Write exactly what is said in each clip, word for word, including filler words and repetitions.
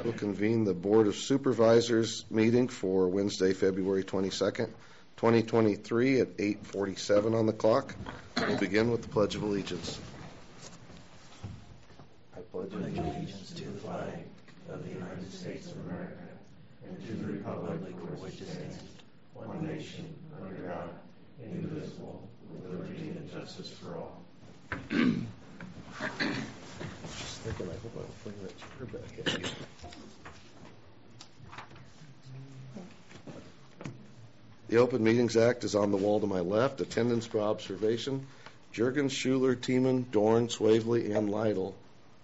We'll convene the Board of Supervisors meeting for Wednesday, February twenty-second, twenty twenty-three at eight forty-seven on the clock. We'll begin with the Pledge of Allegiance. I pledge allegiance to the flag of the United States of America and to the republic for which it stands, one nation, under God, indivisible, with liberty and justice for all. Just thinking, I hope I don't bring that chair back at you. The Open Meetings Act is on the wall to my left. Attendance for observation: Juergens, Schuler, Tiemann, Dorn, Swavely, and Lytle.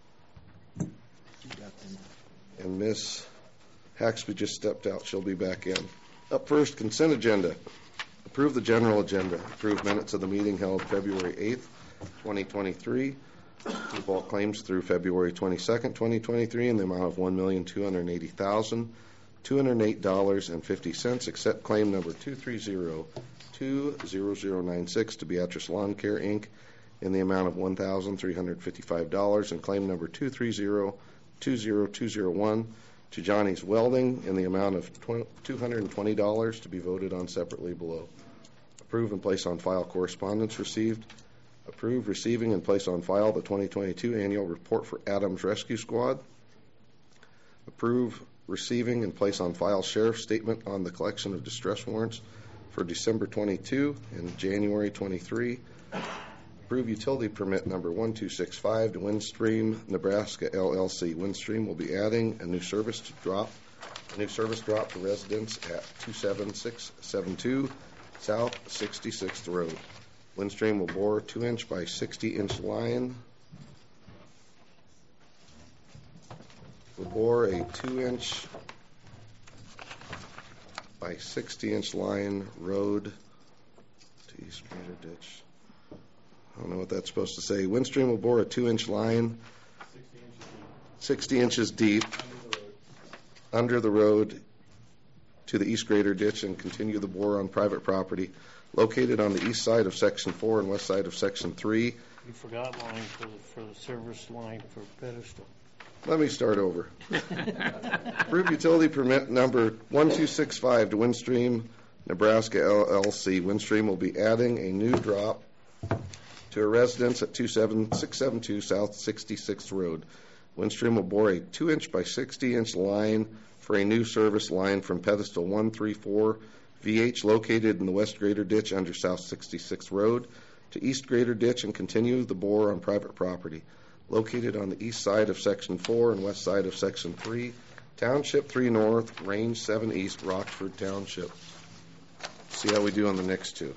And Miss Haxby just stepped out. She'll be back in. Up first, consent agenda. Approve the general agenda. Approve minutes of the meeting held February eighth, twenty twenty-three. Approve all claims through February twenty-second, twenty twenty-three in the amount of one million two hundred eighty thousand two hundred eight dollars and fifty cents, except claim number two three zero two zero zero nine six to Beatrice Lawn Care, Incorporated in the amount of one thousand three hundred fifty-five dollars, and claim number two three zero two zero two zero one to Johnny's Welding in the amount of two hundred twenty dollars to be voted on separately below. Approve and place on file correspondence received. Approve receiving and place on file the twenty twenty-two annual report for Adams Rescue Squad. Approve receiving and place on file sheriff's statement on the collection of distress warrants for December twenty-two and January twenty-three. Approve utility permit number one two six five to Windstream Nebraska L L C. Windstream will be adding a new service to drop, a new service drop to residents at two seven six seven two South sixty-sixth Road. Windstream will bore a two inch by sixty inch line. Will bore a two inch by sixty inch line road to East Grader Ditch. I don't know what that's supposed to say. Windstream will bore a two inch line sixty inches deep under the road to the East Grader Ditch and continue the bore on private property located on the east side of Section four and west side of Section three. You forgot line for the, for the service line for pedestal. Let me start over. Approve utility permit number one two six five to Windstream Nebraska L L C. Windstream will be adding a new drop to a residence at two seven six seven two South sixty-sixth Road. Windstream will bore a two inch by sixty inch line for a new service line from pedestal one three four V H located in the West Grader Ditch under South sixty-sixth Road to East Grader Ditch and continue the bore on private property located on the east side of Section four and west side of Section three, Township three North, Range seven East, Rockford Township. See how we do on the next two.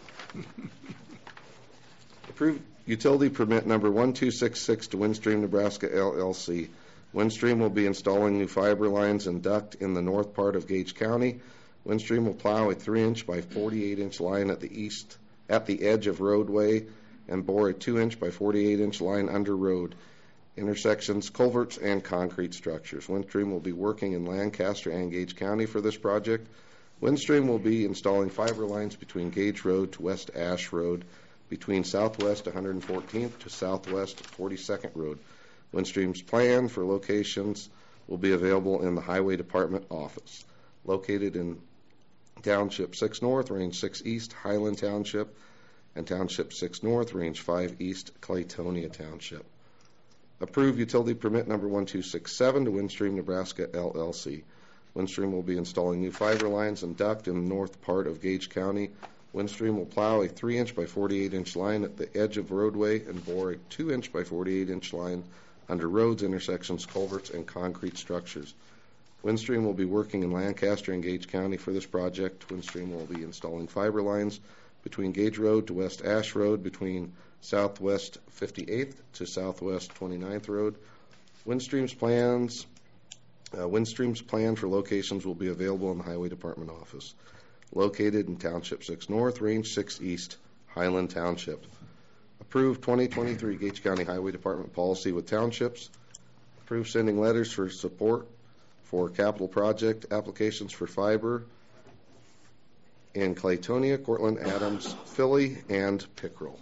Approve utility permit number one two six six to Windstream Nebraska L L C. Windstream will be installing new fiber lines and duct in the north part of Gage County. Windstream will plow a three inch by forty-eight inch line at the east at the edge of roadway and bore a two inch by forty-eight inch line under road, intersections, culverts, and concrete structures. Windstream will be working in Lancaster and Gage County for this project. Windstream will be installing fiber lines between Gage Road to West Ash Road, between Southwest one hundred fourteenth to Southwest forty-second Road. Windstream's plan for locations will be available in the Highway Department office, located in Township six North, Range six East, Highland Township, and Township six North, Range five East, Claytonia Township. Approve utility permit number one two six seven to Windstream Nebraska L L C. Windstream will be installing new fiber lines and duct in the north part of Gage County. Windstream will plow a three inch by forty-eight inch line at the edge of roadway and bore a two inch by forty-eight inch line under roads, intersections, culverts, and concrete structures. Windstream will be working in Lancaster and Gage County for this project. Windstream will be installing fiber lines between Gage Road to West Ash Road, between Southwest fifty-eighth to Southwest twenty-ninth Road. Windstream's plans, uh, Windstream's plan for locations will be available in the Highway Department office, located in Township six North, Range six East, Highland Township. Approve twenty twenty-three Gage County Highway Department policy with townships. Approve sending letters for support for capital project applications for fiber in Claytonia, Cortland, Adams, Philly, and Pickrell.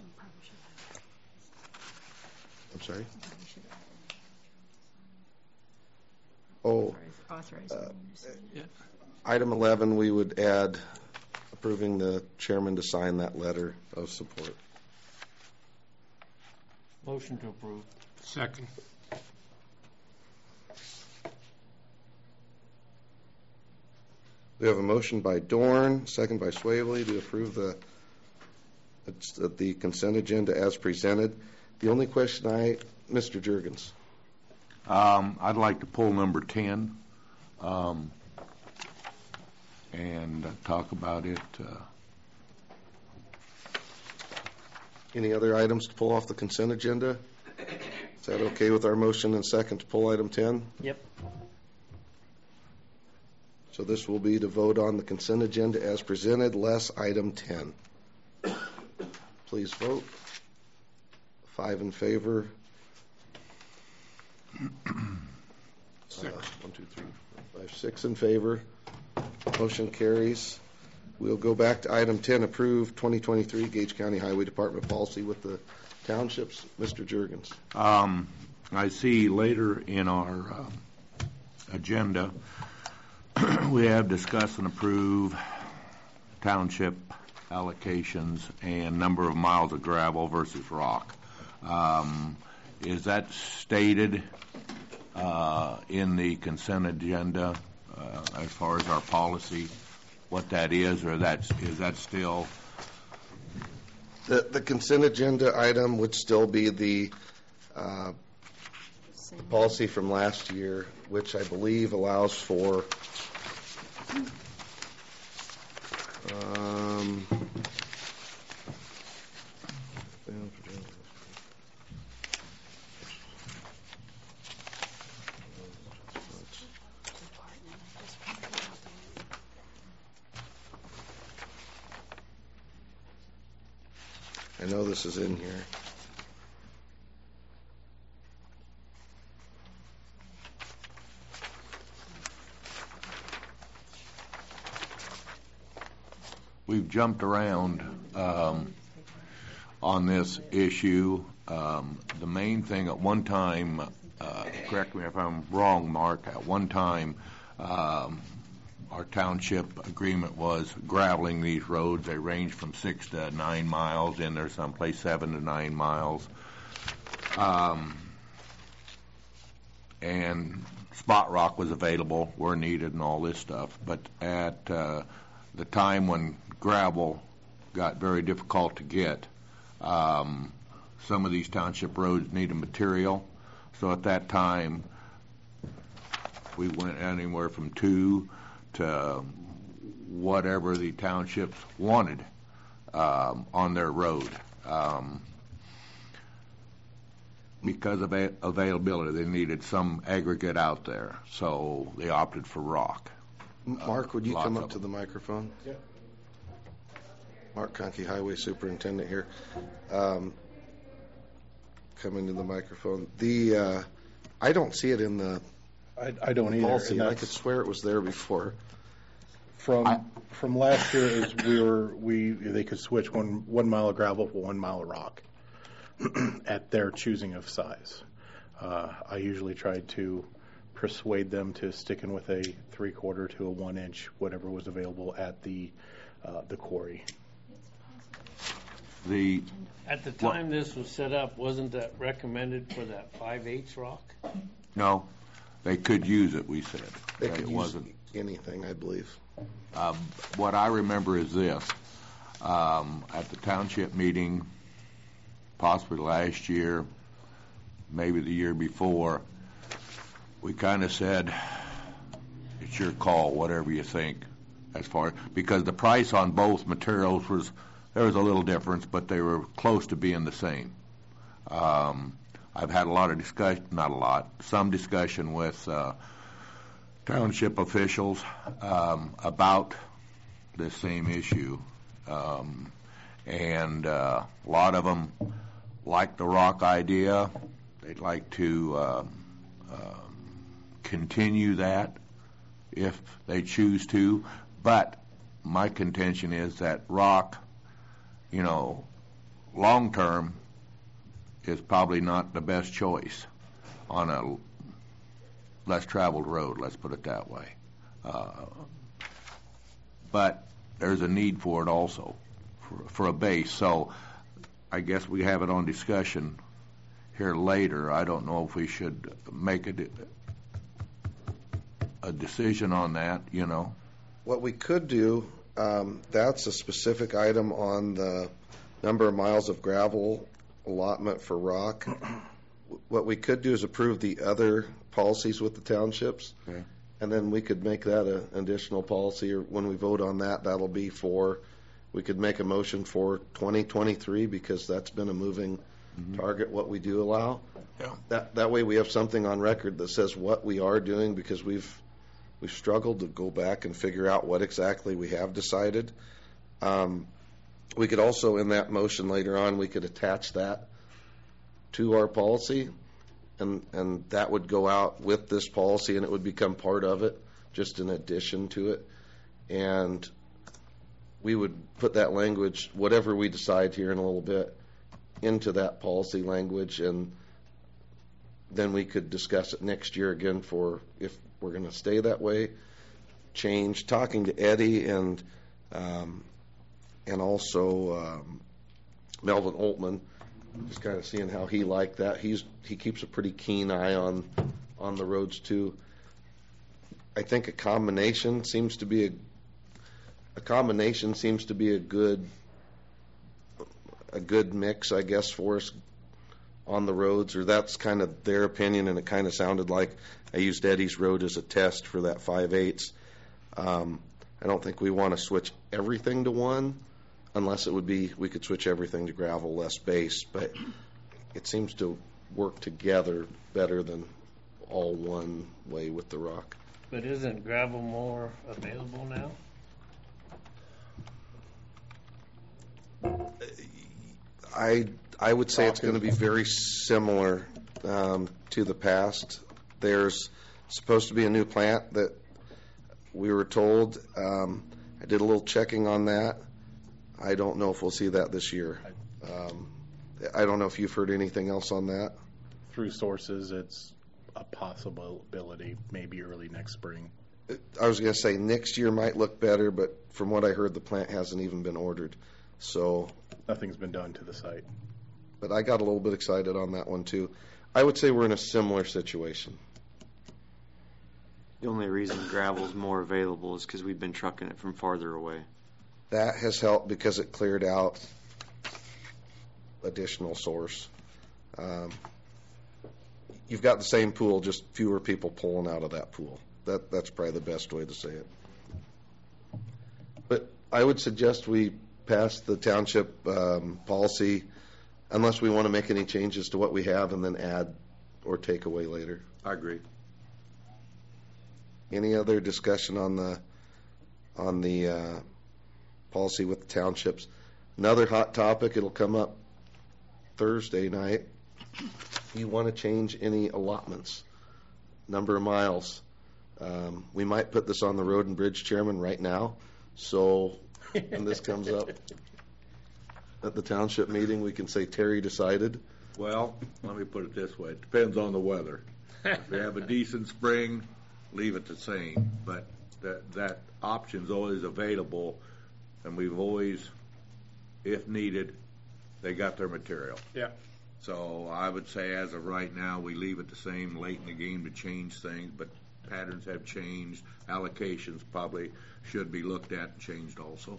I'm sorry? Oh, Authorizing uh, them to sign it. item eleven, we would add approving the chairman to sign that letter of support. Motion to approve. Second. We have a motion by Dorn, second by Swavely, to approve the it's the consent agenda as presented. The only question I, Mister Jurgens. Um, I'd like to pull number ten um, and uh, talk about it. Uh, Any other items to pull off the consent agenda? Is that okay with our motion and second to pull item ten? Yep. So this will be to vote on the consent agenda as presented, less item ten. Please vote. Five in favor. Six. Uh, one, two, three, four, five, six in favor. Motion carries. We'll go back to item ten, approve twenty twenty-three Gage County Highway Department policy with the townships. Mister Jurgens. um, I see later in our uh, agenda we have discuss and approve township allocations and number of miles of gravel versus rock. Um, is that stated uh, in the consent agenda uh, as far as our policy, what that is, or that's, is that still? The, the consent agenda item would still be the uh, Same. policy from last year, which I believe allows for um, I know this is in here. We've jumped around um, on this issue. Um, the main thing at one time, uh, correct me if I'm wrong, Mark, at one time um, our township agreement was graveling these roads. They range from six to nine miles, and there's someplace seven to nine miles. Um, and spot rock was available where needed and all this stuff. But at uh, the time when gravel got very difficult to get, um, some of these township roads needed material. So at that time, we went anywhere from two to whatever the townships wanted um, on their road. Um, because of a- availability, they needed some aggregate out there, so they opted for rock. Mark, would you Lots come of up to them. the microphone? Yeah. Mark Conkey, Highway Superintendent here. Um, come into the microphone. The uh, I don't see it in the I, I don't either. policy. and I that's could swear it was there before. From I- from last year is we were we they could switch one one mile of gravel for one mile of rock at their choosing of size. Uh, I usually tried to persuade them to stick in with a three quarter to a one inch, whatever was available at the uh, the quarry. The At the time this was set up, wasn't that recommended for that five-eighths rock? no, they could use it. We said They it could use wasn't. anything, I believe. Um, what I remember is this: um, at the township meeting, possibly last year, maybe the year before, we kind of said, "It's your call, whatever you think." As far because the price on both materials was there was a little difference, but they were close to being the same. Um, I've had a lot of discussion, not a lot, some discussion with uh, township officials um, about this same issue, um, and uh, a lot of them like the rock idea. They'd like to um, um, continue that if they choose to, but my contention is that rock, you know, long term is probably not the best choice on a less traveled road, let's put it that way. Uh, But there's a need for it also, for, for a base. So I guess we have it on discussion here later. I don't know if we should make a, de- a decision on that, you know. What we could do, um, that's a specific item on the number of miles of gravel allotment for rock. What we could do is approve the other policies with the townships. Okay. And then we could make that a- an additional policy, or when we vote on that, that'll be for, we could make a motion for twenty twenty-three, because that's been a moving target, what we do allow. Yeah. That, that way we have something on record that says what we are doing, because we've, we've struggled to go back and figure out what exactly we have decided. Um, we could also, in that motion later on, we could attach that to our policy, and and that would go out with this policy, and it would become part of it, just in addition to it. And we would put that language, whatever we decide here in a little bit, into that policy language, and then we could discuss it next year again for if we're going to stay that way, change. Talking to Eddie and um, and also um, Melvin Oltman, just kind of seeing how he liked that. He's he keeps a pretty keen eye on on the roads too. I think a combination seems to be a a combination seems to be a good a good mix, I guess, for us on the roads, or that's kind of their opinion, and it kind of sounded like I used Eddie's road as a test for that five eighths. Um, I don't think we want to switch everything to one, unless it would be we could switch everything to gravel, less base, but it seems to work together better than all one way with the rock. But isn't gravel more available now? I I would say it's going to be very similar um, to the past. There's supposed to be a new plant that we were told. Um, I did a little checking on that. I don't know if we'll see that this year. Um, I don't know if you've heard anything else on that. Through sources, it's a possibility, maybe early next spring. I was going to say next year might look better, but from what I heard, the plant hasn't even been ordered. So, Nothing's been done to the site. but I got a little bit excited on that one too. I would say we're in a similar situation. The only reason gravel's more available is because we've been trucking it from farther away. That has helped because it cleared out additional source. Um, you've got the same pool, just fewer people pulling out of that pool. That that's probably the best way to say it. But I would suggest we pass the township um, policy, unless we want to make any changes to what we have, and then add or take away later. I agree. Any other discussion on the on the uh, policy with the townships? Another hot topic. It'll come up Thursday night. You want to change any allotments, number of miles? Um, we might put this on the road and bridge chairman right now. So when this comes up at the township meeting, we can say Terry decided. Well, let me put it this way. It depends on the weather. If we have a decent spring, leave it the same. But that, that option's always available, and we've always, if needed, they got their material. Yeah. So I would say as of right now, we leave it the same, late in the game to change things, but patterns have changed. Allocations probably should be looked at and changed also,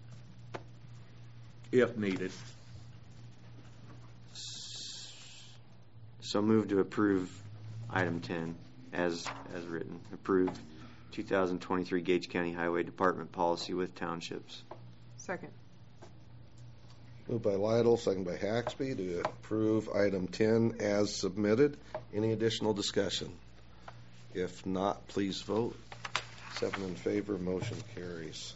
if needed. So move to approve item ten as as written. Approve two thousand twenty-three Gage County Highway Department policy with townships. Second. Moved by Lytle, second by Haxby to approve item ten as submitted. Any additional discussion? If not, please vote. Seven in favor, motion carries.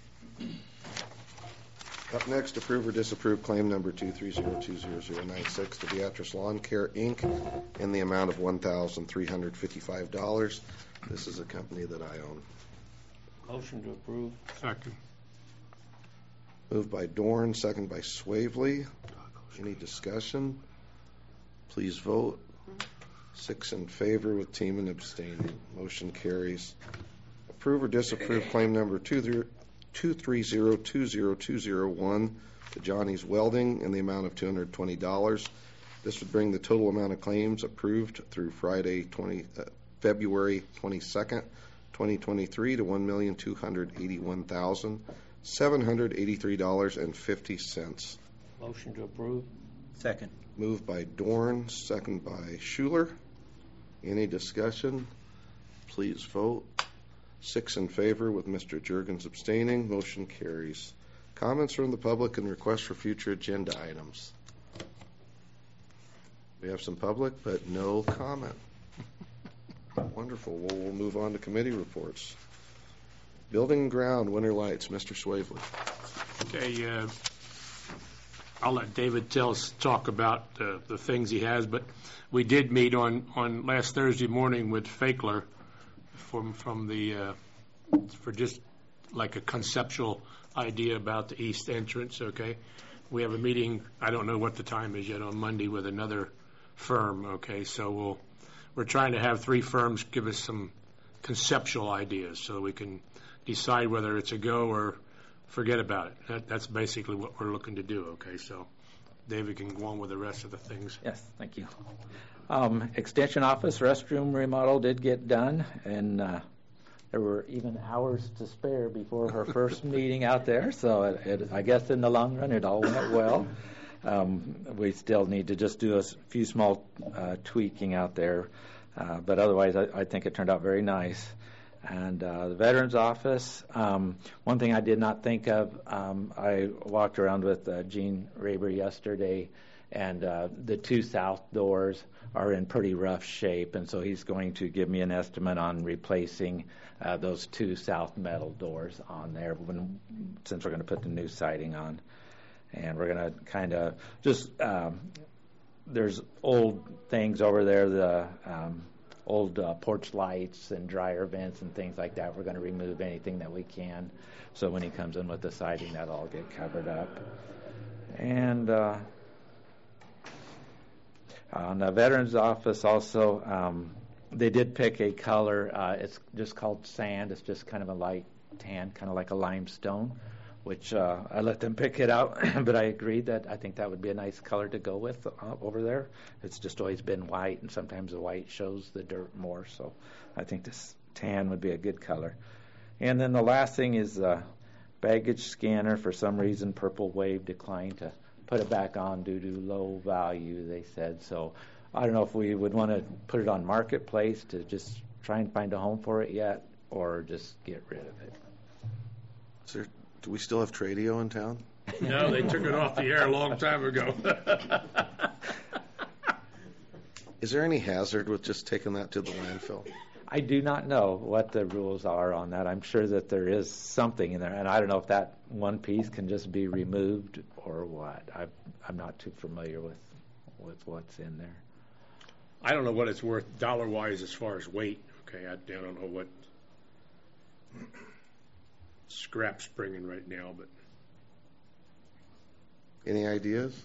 Up next, approve or disapprove claim number two three zero two zero zero nine six to Beatrice Lawn Care, Incorporated in the amount of one thousand three hundred fifty-five dollars. This is a company that I own. Motion to approve. Second. Moved by Dorn, second by Swavely. Any discussion? Please vote. Six in favor with Teeman abstaining. Motion carries. Approve or disapprove claim number two three zero two zero two zero one to Johnny's Welding in the amount of two hundred twenty dollars. This would bring the total amount of claims approved through Friday, twenty, uh, February twenty-second, twenty twenty-three to one million two hundred eighty-one thousand seven hundred eighty-three dollars and fifty cents. Motion to approve. Second. Moved by Dorn, second by Schuler. Any discussion? Please vote. Six in favor with Mister Juergens abstaining. Motion carries. Comments from the public and requests for future agenda items. We have some public, but no comment. Wonderful. Well, we'll move on to committee reports. Building and Ground, Winter Lights, Mister Swavely. Okay, uh, I'll let David tell us, talk about uh, the things he has, but we did meet on, on last Thursday morning with Fakler from, from the, uh, for just like a conceptual idea about the east entrance, okay? We have a meeting, I don't know what the time is yet, on Monday with another firm, okay? So we'll, we're trying to have three firms give us some conceptual ideas so we can decide whether it's a go or forget about it. That, that's basically what we're looking to do, okay? So David can go on with the rest of the things. Yes, thank you. Um, extension office restroom remodel did get done, and uh, there were even hours to spare before her first meeting out there, so it, it, I guess in the long run it all went well. Um, we still need to just do a few small uh, tweaking out there, uh, but otherwise I, I think it turned out very nice. And uh, the Veterans Office, um, one thing I did not think of, um, I walked around with uh, Gene Raber yesterday, and uh, the two south doors are in pretty rough shape, and so he's going to give me an estimate on replacing uh, those two south metal doors on there when, since we're going to put the new siding on. And we're going to kind of just, um, there's old things over there, the um, old uh, porch lights and dryer vents and things like that. We're going to remove anything that we can, so when he comes in with the siding, that'll all get covered up. And uh, on the Veterans Office also, um, they did pick a color. Uh, it's just called sand. It's just kind of a light tan, kind of like a limestone, which uh, I let them pick it out, but I agreed that I think that would be a nice color to go with uh, over there. It's just always been white, and sometimes the white shows the dirt more, so I think this tan would be a good color. And then the last thing is uh, baggage scanner. For some reason, Purple Wave declined to put it back on due to low value, they said. So I don't know if we would want to put it on Marketplace to just try and find a home for it yet, or just get rid of it. Is there, do we still have Tradio in town? No, they took it off the air a long time ago. Is there any hazard with just taking that to the landfill? I do not know what the rules are on that. I'm sure that there is something in there, and I don't know if that one piece can just be removed or what. I, I'm not too familiar with, with what's in there. I don't know what it's worth dollar-wise as far as weight. Okay, I, I don't know what scrap's bringing right now, but Any ideas?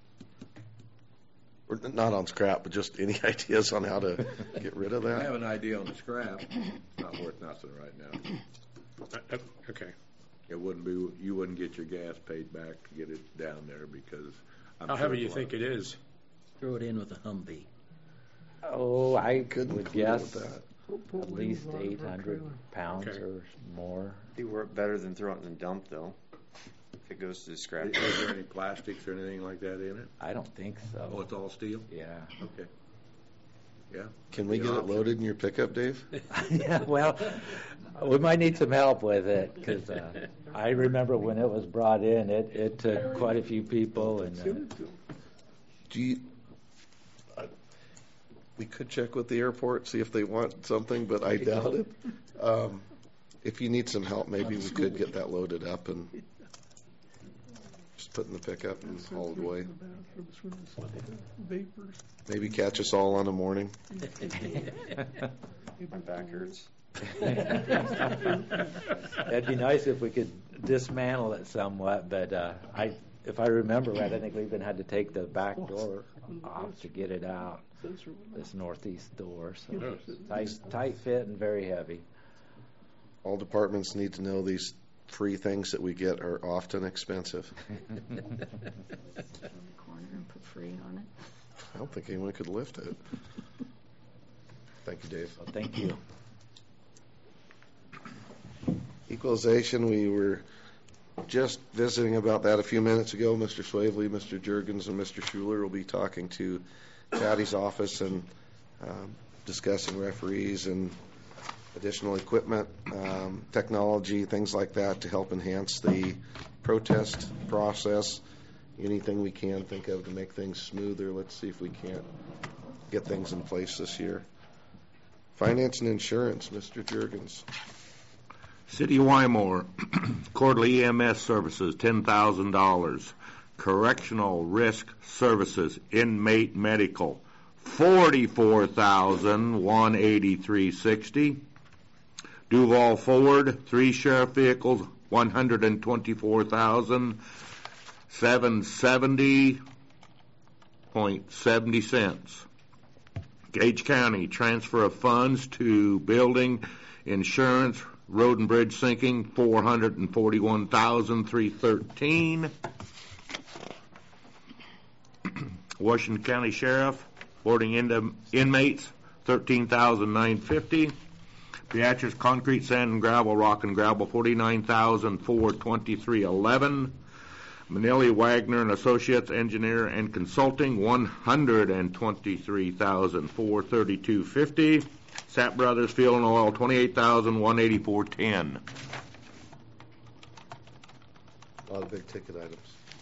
Or not on scrap, but just any ideas on how to get rid of I have that? an idea on the scrap. Not worth nothing right now. uh, uh, okay. It wouldn't be, you wouldn't get your gas paid back to get it down there because I'm How sure heavy do you it's a think lot. it is? Throw it in with a Humvee. Oh, I Couldn't would clue guess with that. at least eight hundred pounds Okay. or more. Be work better than throwing it in the dump, though. If it goes to the scrap. Is there any plastics or anything like that in it? I don't think so. Oh, it's all steel? Yeah. Okay. Yeah. Can we get it loaded in your pickup, Dave? Yeah, well, we might need some help with it, because uh, I remember when it was brought in, it, it took quite a few people. And uh, Do you, I- we could check with the airport, see if they want something, but I doubt it. Um, If you need some help, maybe we could get that loaded up and just put in the pickup and haul it away. Maybe catch us all on a morning. My back hurts. It'd be nice if we could dismantle it somewhat, but uh, I, if I remember right, I think we even had to take the back door I'll have to get it out, this northeast door, so tight, tight fit and very heavy. All departments need to know these free things that we get are often expensive. On the corner and put free on it. I don't think anyone could lift it. Thank you, Dave. So thank you. Equalization, we were just visiting about that a few minutes ago. Mister Swavely, Mister Jurgens, and Mister Schuler will be talking to Patty's office and um, discussing referees and additional equipment, um, technology, things like that to help enhance the protest process. Anything we can think of to make things smoother. Let's see if we can't get things in place this year. Finance and insurance, Mister Jurgens. City of Wymore, quarterly E M S services, ten thousand dollars. Correctional risk services, inmate medical, forty-four thousand one hundred eighty-three dollars and sixty cents. Duval Ford, three sheriff vehicles, one hundred twenty-four thousand seven hundred seventy dollars and seventy cents. Gage County, transfer of funds to building, insurance, road and bridge sinking, four hundred forty-one thousand three hundred thirteen dollars. Washington County Sheriff, boarding in inmates, thirteen thousand nine hundred fifty dollars. Beatrice Concrete, Sand and Gravel, Rock and Gravel, forty-nine thousand four hundred twenty-three dollars and eleven cents. Manelli Wagner and Associates, Engineer and Consulting, one hundred twenty-three thousand four hundred thirty-two dollars and fifty cents. Sapp Brothers Fuel and Oil, twenty-eight thousand one hundred eighty-four dollars and ten cents. A lot of big ticket items.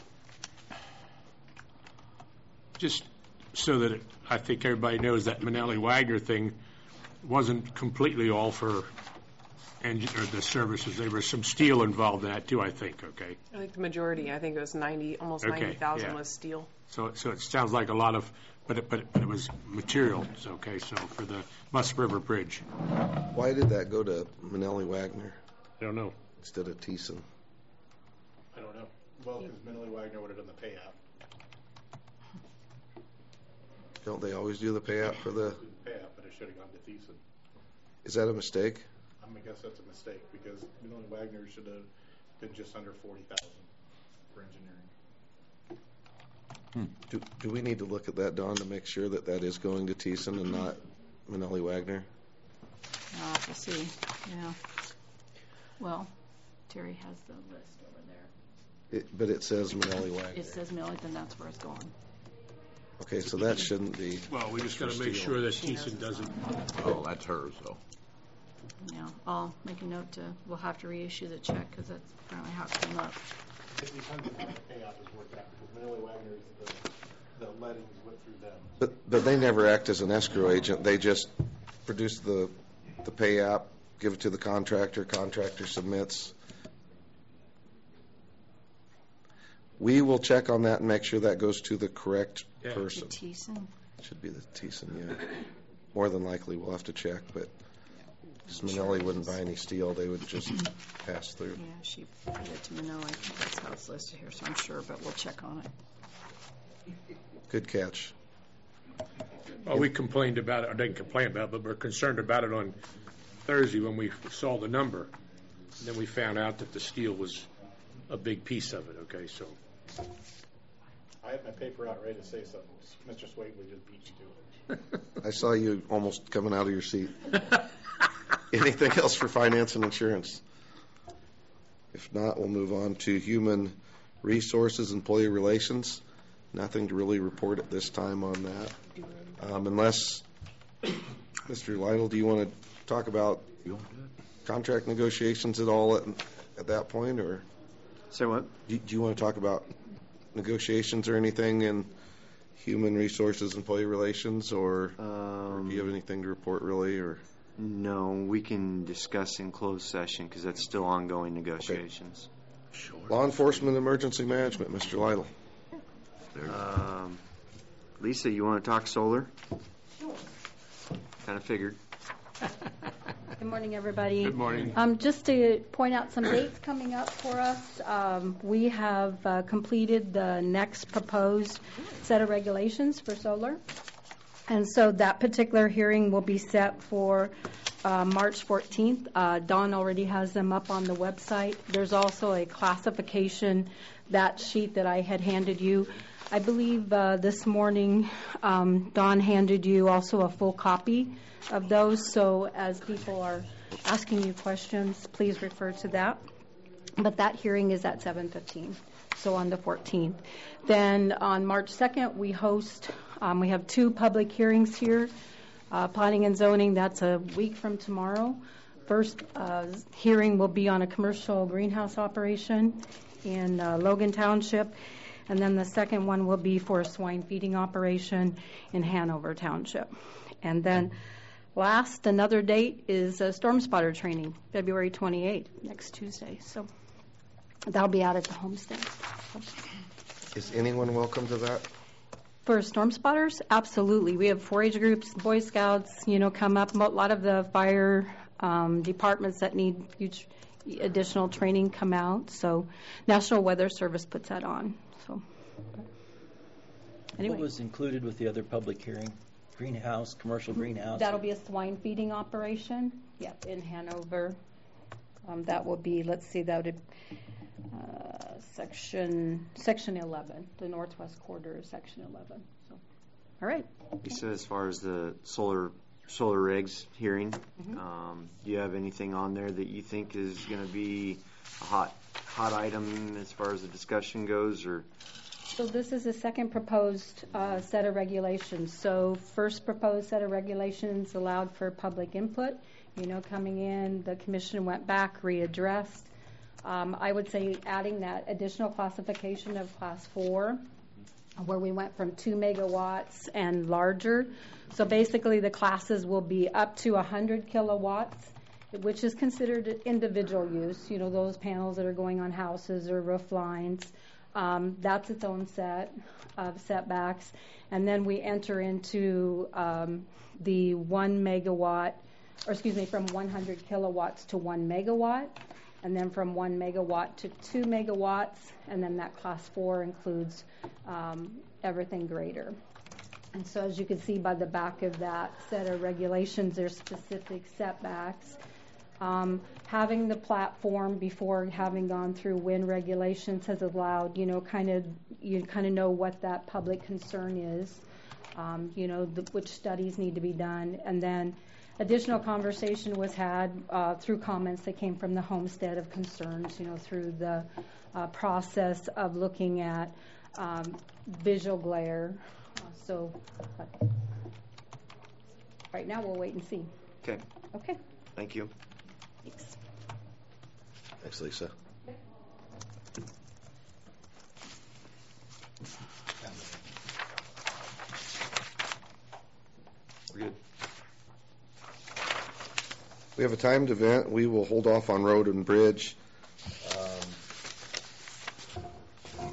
Just so that it, I think everybody knows that Manelli Wagner thing wasn't completely all for engine or the services. There was some steel involved in that too, I think. Okay. I think the majority, I think it was ninety, almost Okay, ninety thousand yeah. was steel. So, so it sounds like a lot of, but it, but it, but it was materials. Okay, so for the Musk River Bridge. Why did that go to Manelli Wagner I don't know. instead of Thiessen? I don't know. Well, because Manelli Wagner would have done the payout. Don't they always do the payout for the? Payout, but it should have gone to Thiessen. Is that a mistake? I'm gonna guess that's a mistake because Manelli Wagner should have been just under forty thousand for engineering. Do, do we need to look at that, Don, to make sure that that is going to Thiessen and not Manelli Wagner? I'll have to see, yeah. Well, Terry has the list over there. It, but it says Manelli Wagner. It says Millie, then that's where it's going. Okay, so that shouldn't be. Well, we just got to for make steel. sure that Thiessen doesn't. Oh, that's hers, though. Yeah, I'll make a note to, we'll have to reissue the check because that's apparently how it came up. It depends on how the payout is worked out because Manelli Wagner is the, the lettings went through them. But, but they never act as an escrow agent. They just produce the, the pay app, give it to the contractor, contractor submits. We will check on that and make sure that goes to the correct Yeah. The person. Thiessen, Should be the Thiessen, yeah. More than likely, we'll have to check, but Manelli wouldn't buy any steel. They would just pass through. yeah, she put it to Manila. I think that's how it's listed here, so I'm sure, but we'll check on it. Good catch. Well, we complained about it, or didn't complain about it, but we're concerned about it on Thursday when we saw the number. And then we found out that the steel was a big piece of it. Okay, so. I had my paper out ready to say something. Mister Swavely just beat you to it. I saw you almost coming out of your seat. Anything else for finance and insurance? If not, we'll move on to human resources, employee relations. Nothing to really report at this time on that. Um, unless, Mister Lytle, do you want to talk about contract negotiations at all at, at that point, or Say what? do, do you want to talk about negotiations or anything in human resources, employee relations, or, or do you have Um, anything to report really, or? no, we can discuss in closed session because that's still ongoing negotiations. Law enforcement, emergency management, Mister Lytle. Um, Lisa, you want to talk solar? Kind of figured. Good morning, everybody. Good morning. Um, just to point out some dates coming up for us, um, we have uh, completed the next proposed set of regulations for solar. And so that particular hearing will be set for uh, March fourteenth. Uh, Dawn already has them up on the website. There's also a classification, that sheet that I had handed you. I believe uh, this morning um, Dawn handed you also a full copy of those. So as people are asking you questions, please refer to that. But that hearing is at seven fifteen, so on the fourteenth. Then on March second, we host, um, we have two public hearings here. Uh, planning and zoning, that's a week from tomorrow. First uh, hearing will be on a commercial greenhouse operation in uh, Logan Township. And then the second one will be for a swine feeding operation in Hanover Township. And then last, another date is a storm spotter training, February twenty-eighth, next Tuesday. So that'll be out at the homestead. Is anyone welcome to that? For storm spotters, absolutely. We have four H groups, Boy Scouts, you know, come up. A lot of the fire um, departments that need huge additional training come out. So National Weather Service puts that on. So anyway. What was included with the other public hearing? Greenhouse, commercial greenhouse? That'll be a swine feeding operation, yep, in Hanover. Um, that will be, let's see, that would, uh, section, section eleven, the northwest quarter is section eleven. So, all right. You said as far as the solar solar regs hearing, Mm-hmm. um, do you have anything on there that you think is going to be a hot hot item as far as the discussion goes, or? So this is the second proposed uh, set of regulations. So first proposed set of regulations allowed for public input. You know, coming in, the commission went back, readdressed. Um, I would say adding that additional classification of class four, where we went from two megawatts and larger. So basically the classes will be up to one hundred kilowatts, which is considered individual use. You know, those panels that are going on houses or roof lines. Um, that's its own set of setbacks. And then we enter into um, the one megawatt, or excuse me, from one hundred kilowatts to one megawatt, and then from one megawatt to two megawatts, and then that class four includes um, everything greater. And so as you can see by the back of that set of regulations, there's specific setbacks. Um, having the platform before having gone through wind regulations has allowed, you know, kind of, you kind of know what that public concern is, um, you know, the, which studies need to be done. And then additional conversation was had uh, through comments that came from the homestead of concerns, you know, through the uh, process of looking at um, visual glare. Uh, so uh, right now we'll wait and see. Okay. Okay. Thank you. Thanks. Thanks, Lisa. We're good. We have a timed event. We will hold off on road and bridge. Um,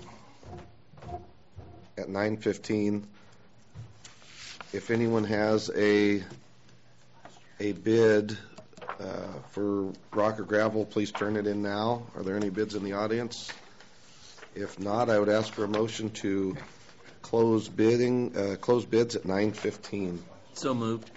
at nine fifteen. If anyone has a a bid uh, for rock or gravel, please turn it in now. Are there any bids in the audience? If not, I would ask for a motion to close bidding, uh, close bids at nine fifteen. So moved.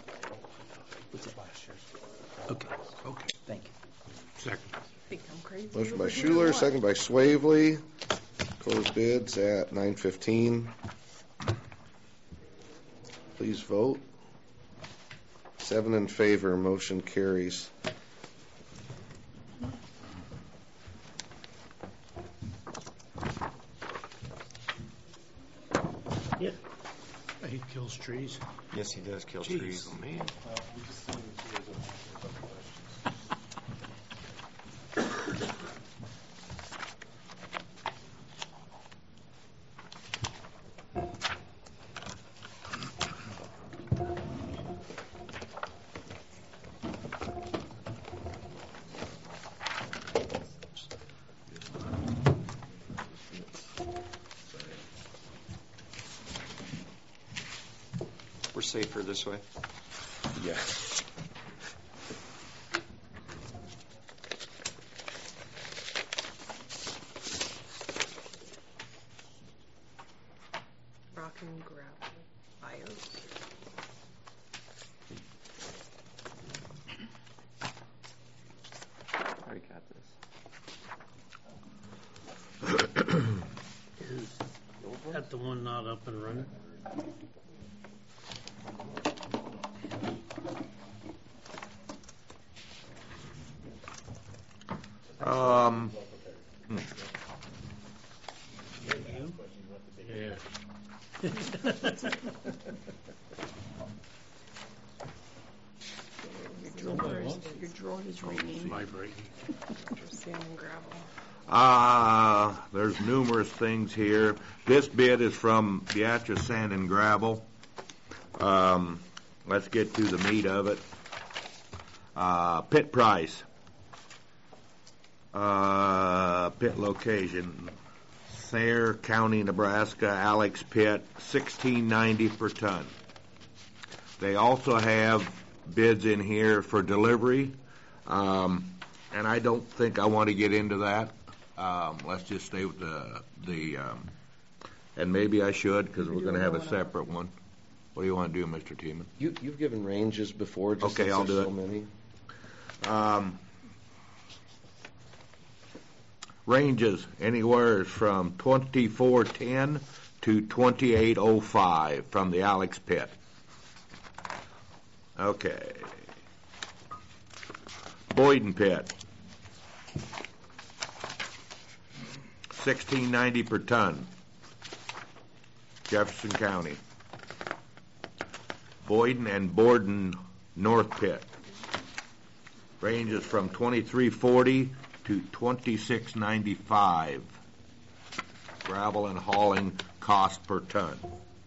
Okay. Okay. Thank you. Second. Become crazy. Motion by Schuler, second by Swavely. Close bids at nine fifteen. Please vote. Seven in favor, motion carries. Yeah. He kills trees. Yes, he does kill Jeez, trees. oh, man. We're safer this way. Yeah. Already got this. Is that the one not up and running? Um, hmm. Yeah. Your drawer is, your drawer is ringing. Vibrating. Sand and gravel. Uh, there's numerous things here. This bid is from Beatrice Sand and Gravel. Um, let's get to the meat of it. Uh, pit price. Uh, pit location. Sayre County, Nebraska, Alex Pit, sixteen ninety per ton. They also have bids in here for delivery, um, and I don't think I want to get into that. Um, let's just stay with the the, um, and maybe I should because we're going to have a separate one. What do you want to do, Mister Tiemann? You, you've given ranges before, just Okay, since I'll there's do so it. many. Um, ranges anywhere from twenty-four ten to twenty-eight oh five from the Alex Pit. Okay. Boyden Pit. sixteen ninety per ton. Jefferson County. Boyden and Borden North Pit. Ranges from twenty-three forty to twenty-six ninety-five. Gravel and hauling cost per ton.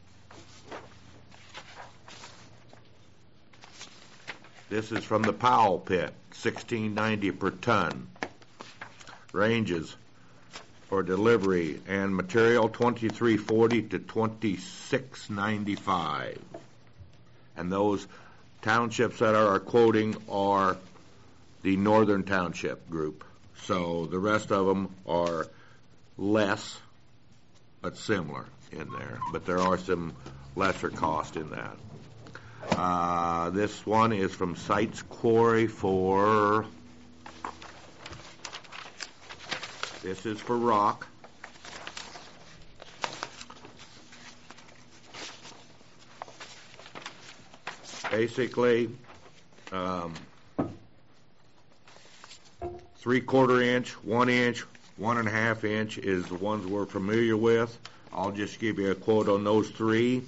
This is from the Powell Pit, sixteen ninety per ton. Ranges for delivery and material twenty-three forty to twenty-six ninety-five. And those townships that are quoting are the Northern Township group. So the rest of them are less but similar in there. But there are some lesser cost in that. Uh, this one is from Sites Quarry for, this is for rock. Basically, um, three quarter inch, one inch, one and a half inch is the ones we're familiar with. I'll just give you a quote on those three.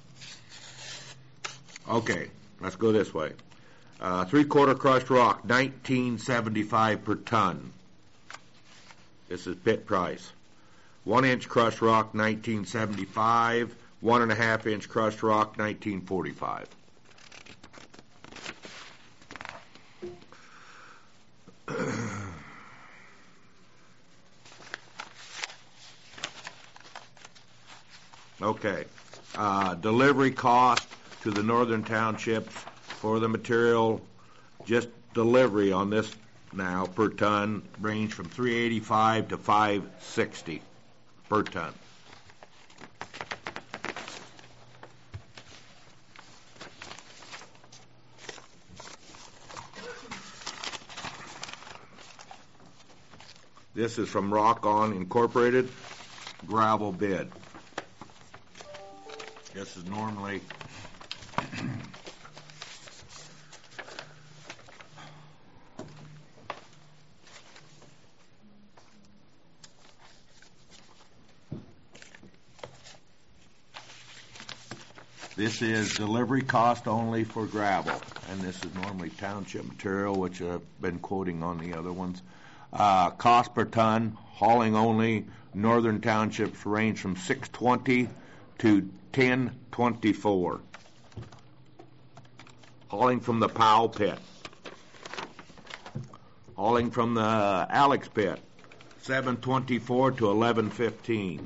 Okay, let's go this way. Uh, three quarter crushed rock, nineteen seventy-five per ton. This is pit price. One inch crushed rock, nineteen seventy-five. One and a half inch crushed rock, nineteen forty-five. Okay. Uh, delivery cost to the Northern Townships for the material, just delivery on this now per ton, range from three eighty-five to five sixty per ton. This is from Rock On Incorporated, gravel bid. This is normally this is delivery cost only for gravel, and this is normally township material, which I've been quoting on the other ones. Uh, cost per ton, hauling only, Northern Townships range from six twenty to ten twenty-four. Hauling from the Powell Pit. Hauling from the Alex Pit, seven twenty-four to eleven fifteen.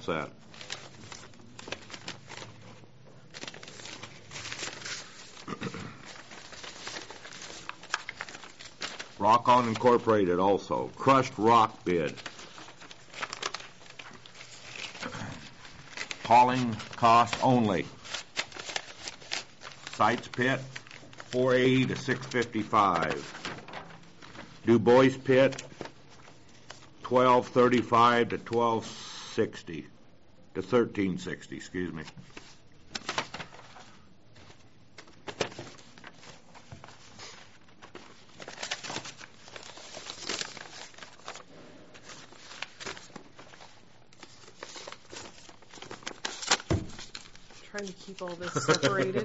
that's that. Rock On Incorporated also. Crushed rock bid. Hauling cost only. Sites Pit, four eighty to six fifty-five. Du Bois Pit, twelve thirty-five to twelve sixty to thirteen sixty. Excuse me. Trying to keep all this separated.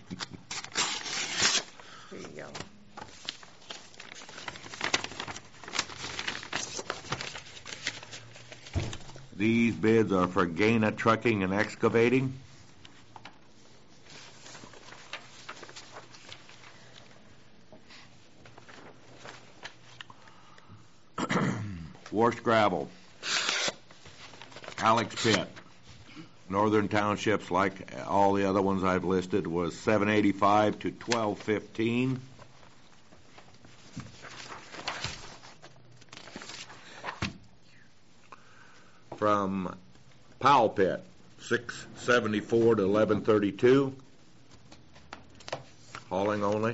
There you go. These bids are for Gaina Trucking and Excavating. Wash Gravel. Alex Pit. Northern Townships, like all the other ones I've listed, was seven eighty-five to twelve fifteen. From Powell Pit, six seventy-four to eleven thirty-two. Hauling only.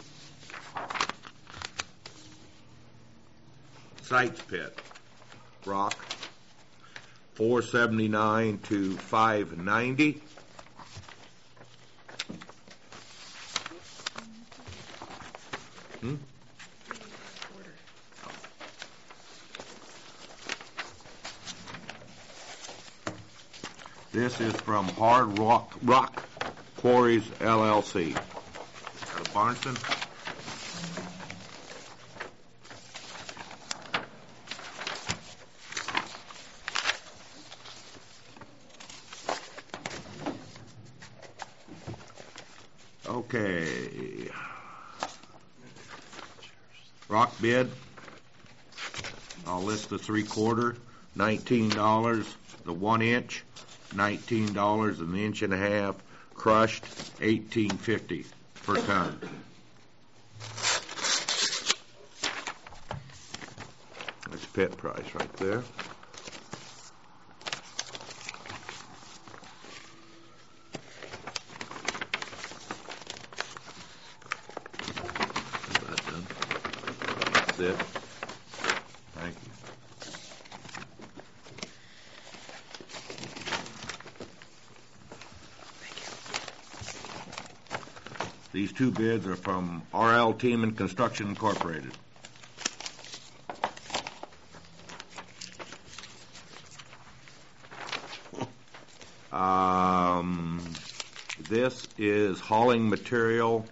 Sites Pit, rock, four seventy-nine to five ninety. Hmm? This is from Hard Rock, Rock Quarries, L L C. Out of Barnston. Okay. Rock bid. I'll list the three quarter, nineteen dollars. The one inch, nineteen dollars, and the inch and a half. Crushed, eighteen fifty per ton. That's pit price right there. It. Thank you. These two bids are from R L Team and Construction Incorporated. Um, this is hauling material.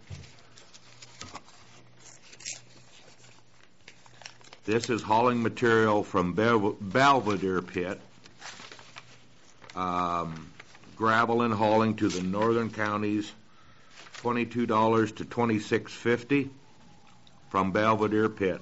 This is hauling material from Bel- Belvedere Pit, um, gravel and hauling to the northern counties, twenty-two dollars to twenty-six fifty from Belvedere Pit.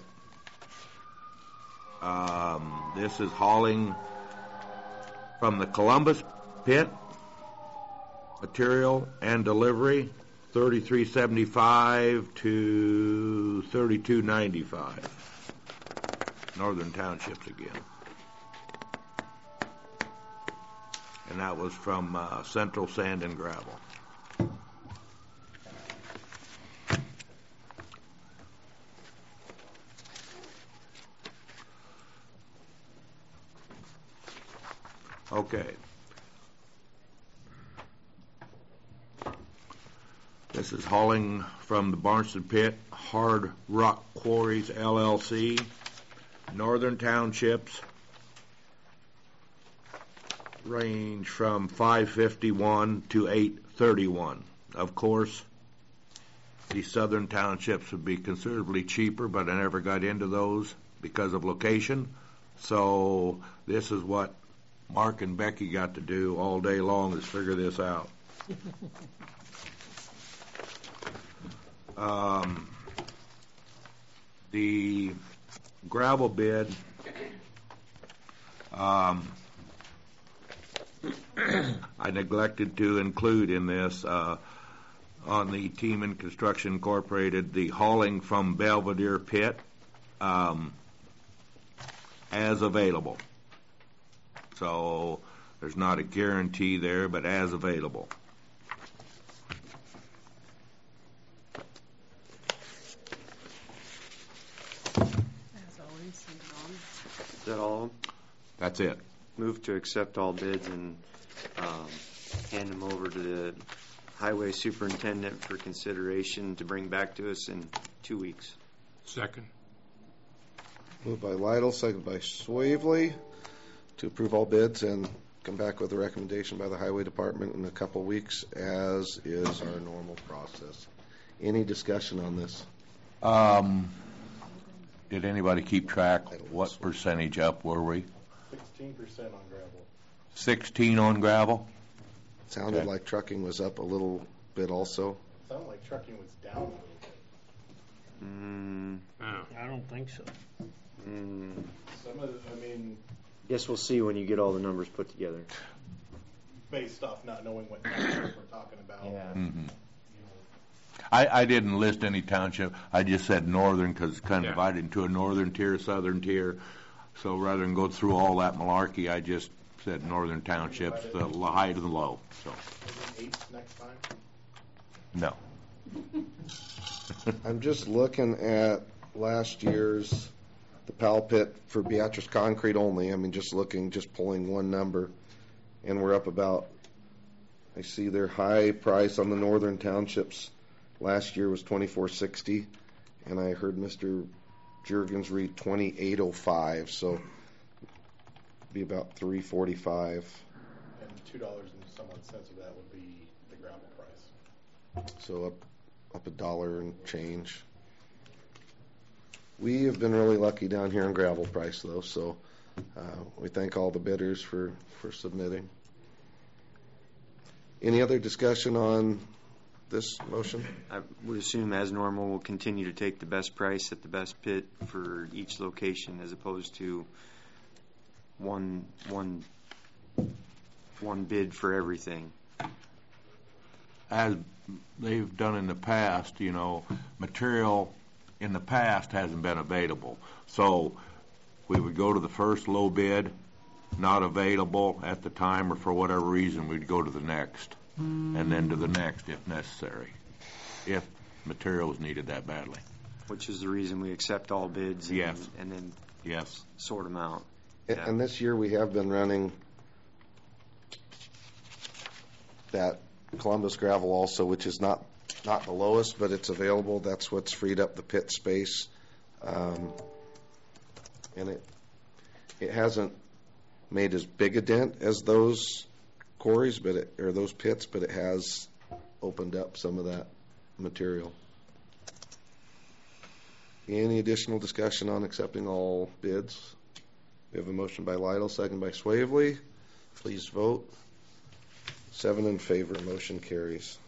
Um, this is hauling from the Columbus Pit, material and delivery, thirty-three seventy-five to thirty-two ninety-five. Northern Townships again. And that was from uh, Central Sand and Gravel. Okay. This is hauling from the Barnston Pit, Hard Rock Quarries, L L C. Northern Townships range from five fifty-one to eight thirty-one. Of course, the southern townships would be considerably cheaper, but I never got into those because of location. So this is what Mark and Becky got to do all day long, is figure this out. um, the gravel bid, um, I neglected to include in this, uh, on the Teeman Construction Incorporated, the hauling from Belvedere Pit um, as available. So there's not a guarantee there, but as available. As always, send it on. Is that all? That's it. Move to accept all bids and um, hand them over to the highway superintendent for consideration to bring back to us in two weeks. Second. Moved by Lytle, second by Swavely, to approve all bids and come back with a recommendation by the Highway Department in a couple weeks, as is our normal process. Any discussion on this? Um, did anybody keep track? What percentage up were we? Sixteen percent on gravel. sixteen on gravel? Sounded Okay. like trucking was up a little bit also. Sounded like trucking was down a little bit. Mm, I don't think so. mm, Some of, the, I mean, guess we'll see when you get all the numbers put together. based off not knowing what township we're talking about. Mm-hmm. You know, I, I didn't list any township. I just said northern because it's kind of Yeah. divided into a northern tier, southern tier. So rather than go through all that malarkey, I just said northern townships, the l- high to the low. So, is it eights next time? no. I'm just looking at last year's, the Powell Pit for Beatrice Concrete only. I mean, just looking, just pulling one number, and we're up about, I see their high price on the northern townships last year was twenty-four sixty, and I heard Mister Jurgens read twenty-eight oh five, so be about three forty-five. And two dollars and some odd cents of that would be the gravel price. So up, up a dollar and change. We have been really lucky down here in gravel price, though, so uh, we thank all the bidders for, for submitting. Any other discussion on this motion? I would assume, as normal, we'll continue to take the best price at the best pit for each location, as opposed to one one one bid for everything. As they've done in the past, you know, material in the past hasn't been available. So we would go to the first low bid, not available at the time, or for whatever reason, we'd go to the next, and then to the next if necessary, if material was needed that badly. Which is the reason we accept all bids and, Yes. and then Yes. sort them out. And- And this year, we have been running that Columbus gravel also, which is not, not the lowest, but it's available. That's what's freed up the pit space. Um, and it, it hasn't made as big a dent as those quarries, but it, or those pits, but it has opened up some of that material. Any additional discussion on accepting all bids? We have a motion by Lytle, second by Swavely. Please vote. Seven in favor, motion carries.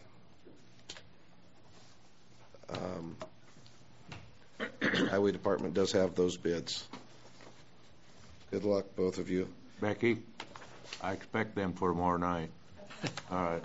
Um, Highway Department does have those bids. Good luck, both of you. Becky, I expect them for tomorrow night. All right.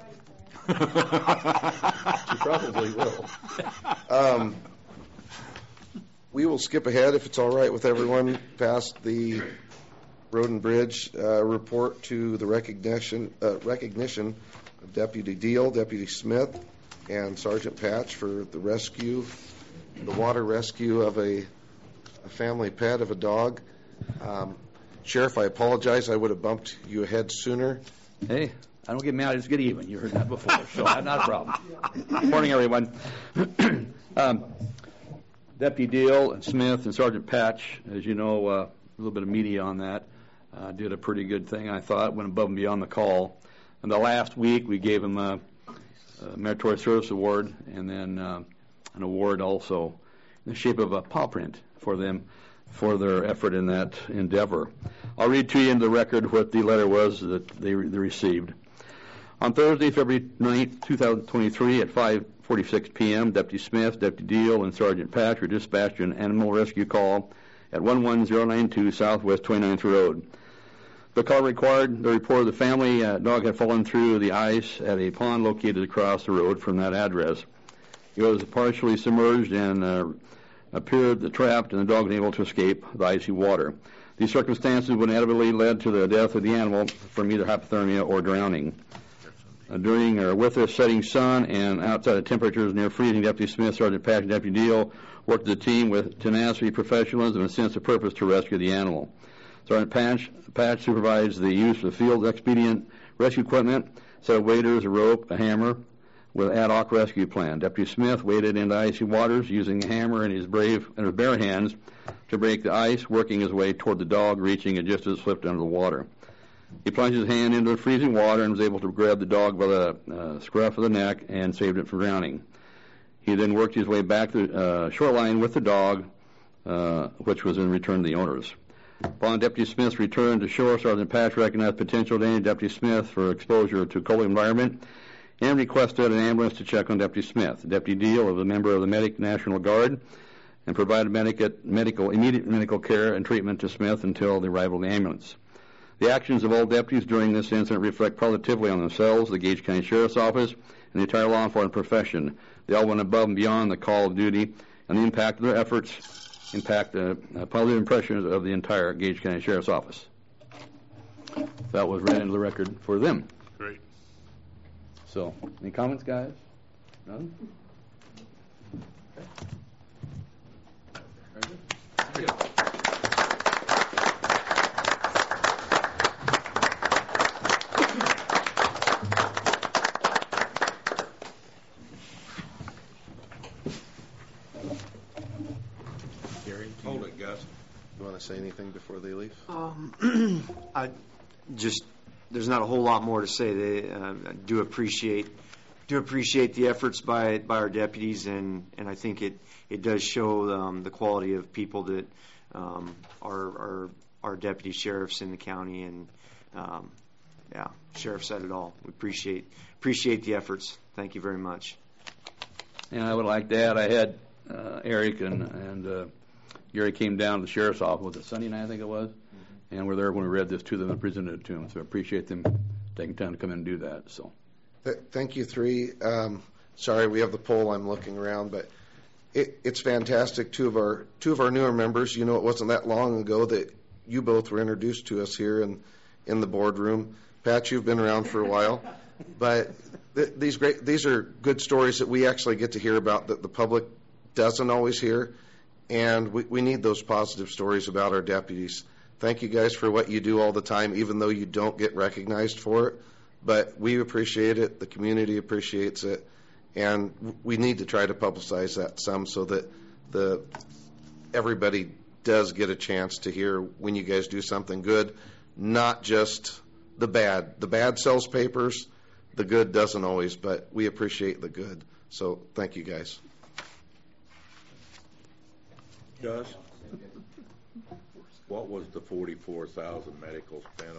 She probably will. Um, we will skip ahead, if it's all right with everyone, past the Road and Bridge uh, report to the recognition uh, recognition of Deputy Deal, Deputy Smith, and Sergeant Patch for the rescue, the water rescue of a, a family pet of a dog. Um, Sheriff, I apologize. I would have bumped you ahead sooner. Hey, I don't get mad, I just get even. You heard that before, so not a problem. Good morning, everyone. um, Deputy Deal and Smith and Sergeant Patch, as you know, uh, a little bit of media on that, uh, did a pretty good thing, I thought, went above and beyond the call. And the last week, we gave them a, a Meritorious Service Award and then uh, an award also in the shape of a paw print for them for their effort in that endeavor. I'll read to you in the record what the letter was that they, re- they received. On Thursday, February ninth, twenty twenty-three, at five forty-six p.m., Deputy Smith, Deputy Deal, and Sergeant Patch were dispatched to an animal rescue call at one one zero nine two Southwest twenty-ninth Road. The call required the report of the family. Uh, dog had fallen through the ice at a pond located across the road from that address. It was partially submerged and uh, appeared trapped, and the dog was able to escape the icy water. These circumstances would inevitably lead to the death of the animal from either hypothermia or drowning. Uh, during or with the setting sun and outside of temperatures near freezing, Deputy Smith, Sergeant Patch, and Deputy Deal worked as a team with tenacity, professionalism, and a sense of purpose to rescue the animal. Sergeant Patch, Patch supervised the use of field expedient rescue equipment, set of waders, a rope, a hammer, with an ad hoc rescue plan. Deputy Smith waded into icy waters using a hammer in his brave and his bare hands to break the ice, working his way toward the dog, reaching it just as it slipped under the water. He plunged his hand into the freezing water and was able to grab the dog by the uh, scruff of the neck and saved it from drowning. He then worked his way back to the uh, shoreline with the dog, uh, which was in return to the owners. Upon Deputy Smith's return to shore, Sergeant Patch recognized potential danger to Deputy Smith for exposure to cold environment and requested an ambulance to check on Deputy Smith. Deputy Deal was a member of the Medic National Guard and provided medic- medical, immediate medical care and treatment to Smith until the arrival of the ambulance. The actions of all deputies during this incident reflect positively on themselves, the Gage County Sheriff's Office, and the entire law enforcement profession. They all went above and beyond the call of duty, and the impact of their efforts impact uh, a positive impression of the entire Gage County Sheriff's Office. That was read into the record for them. Great. So, any comments, guys? None? Very good. Hold it, Gus. You want to say anything before they leave? Um, I just there's not a whole lot more to say. They uh, do appreciate do appreciate the efforts by by our deputies, and, and I think it it does show um, the quality of people that um, are, are our deputy sheriffs in the county, and um, yeah, sheriff said it all. We appreciate appreciate the efforts. Thank you very much. And I would like to add, I had uh, Eric and and. Uh, Gary came down to the sheriff's office, was it Sunday night, I think it was, mm-hmm. and we're there when we read this to them and presented it to them. So I appreciate them taking time to come in and do that. So, Th- thank you, three. Um, sorry, we have the poll. I'm looking around, but it, it's fantastic. Two of our two of our newer members. You know, it wasn't that long ago that you both were introduced to us here in in the boardroom. Pat, you've been around for a while, but th- these great these are good stories that we actually get to hear about that the public doesn't always hear. And we, we need those positive stories about our deputies. Thank you guys for what you do all the time, even though you don't get recognized for it. But we appreciate it. The community appreciates it. And we need to try to publicize that some so that the everybody does get a chance to hear when you guys do something good, not just the bad. The bad sells papers. The good doesn't always, but we appreciate the good. So thank you guys. Gus, what was the forty-four thousand medical spent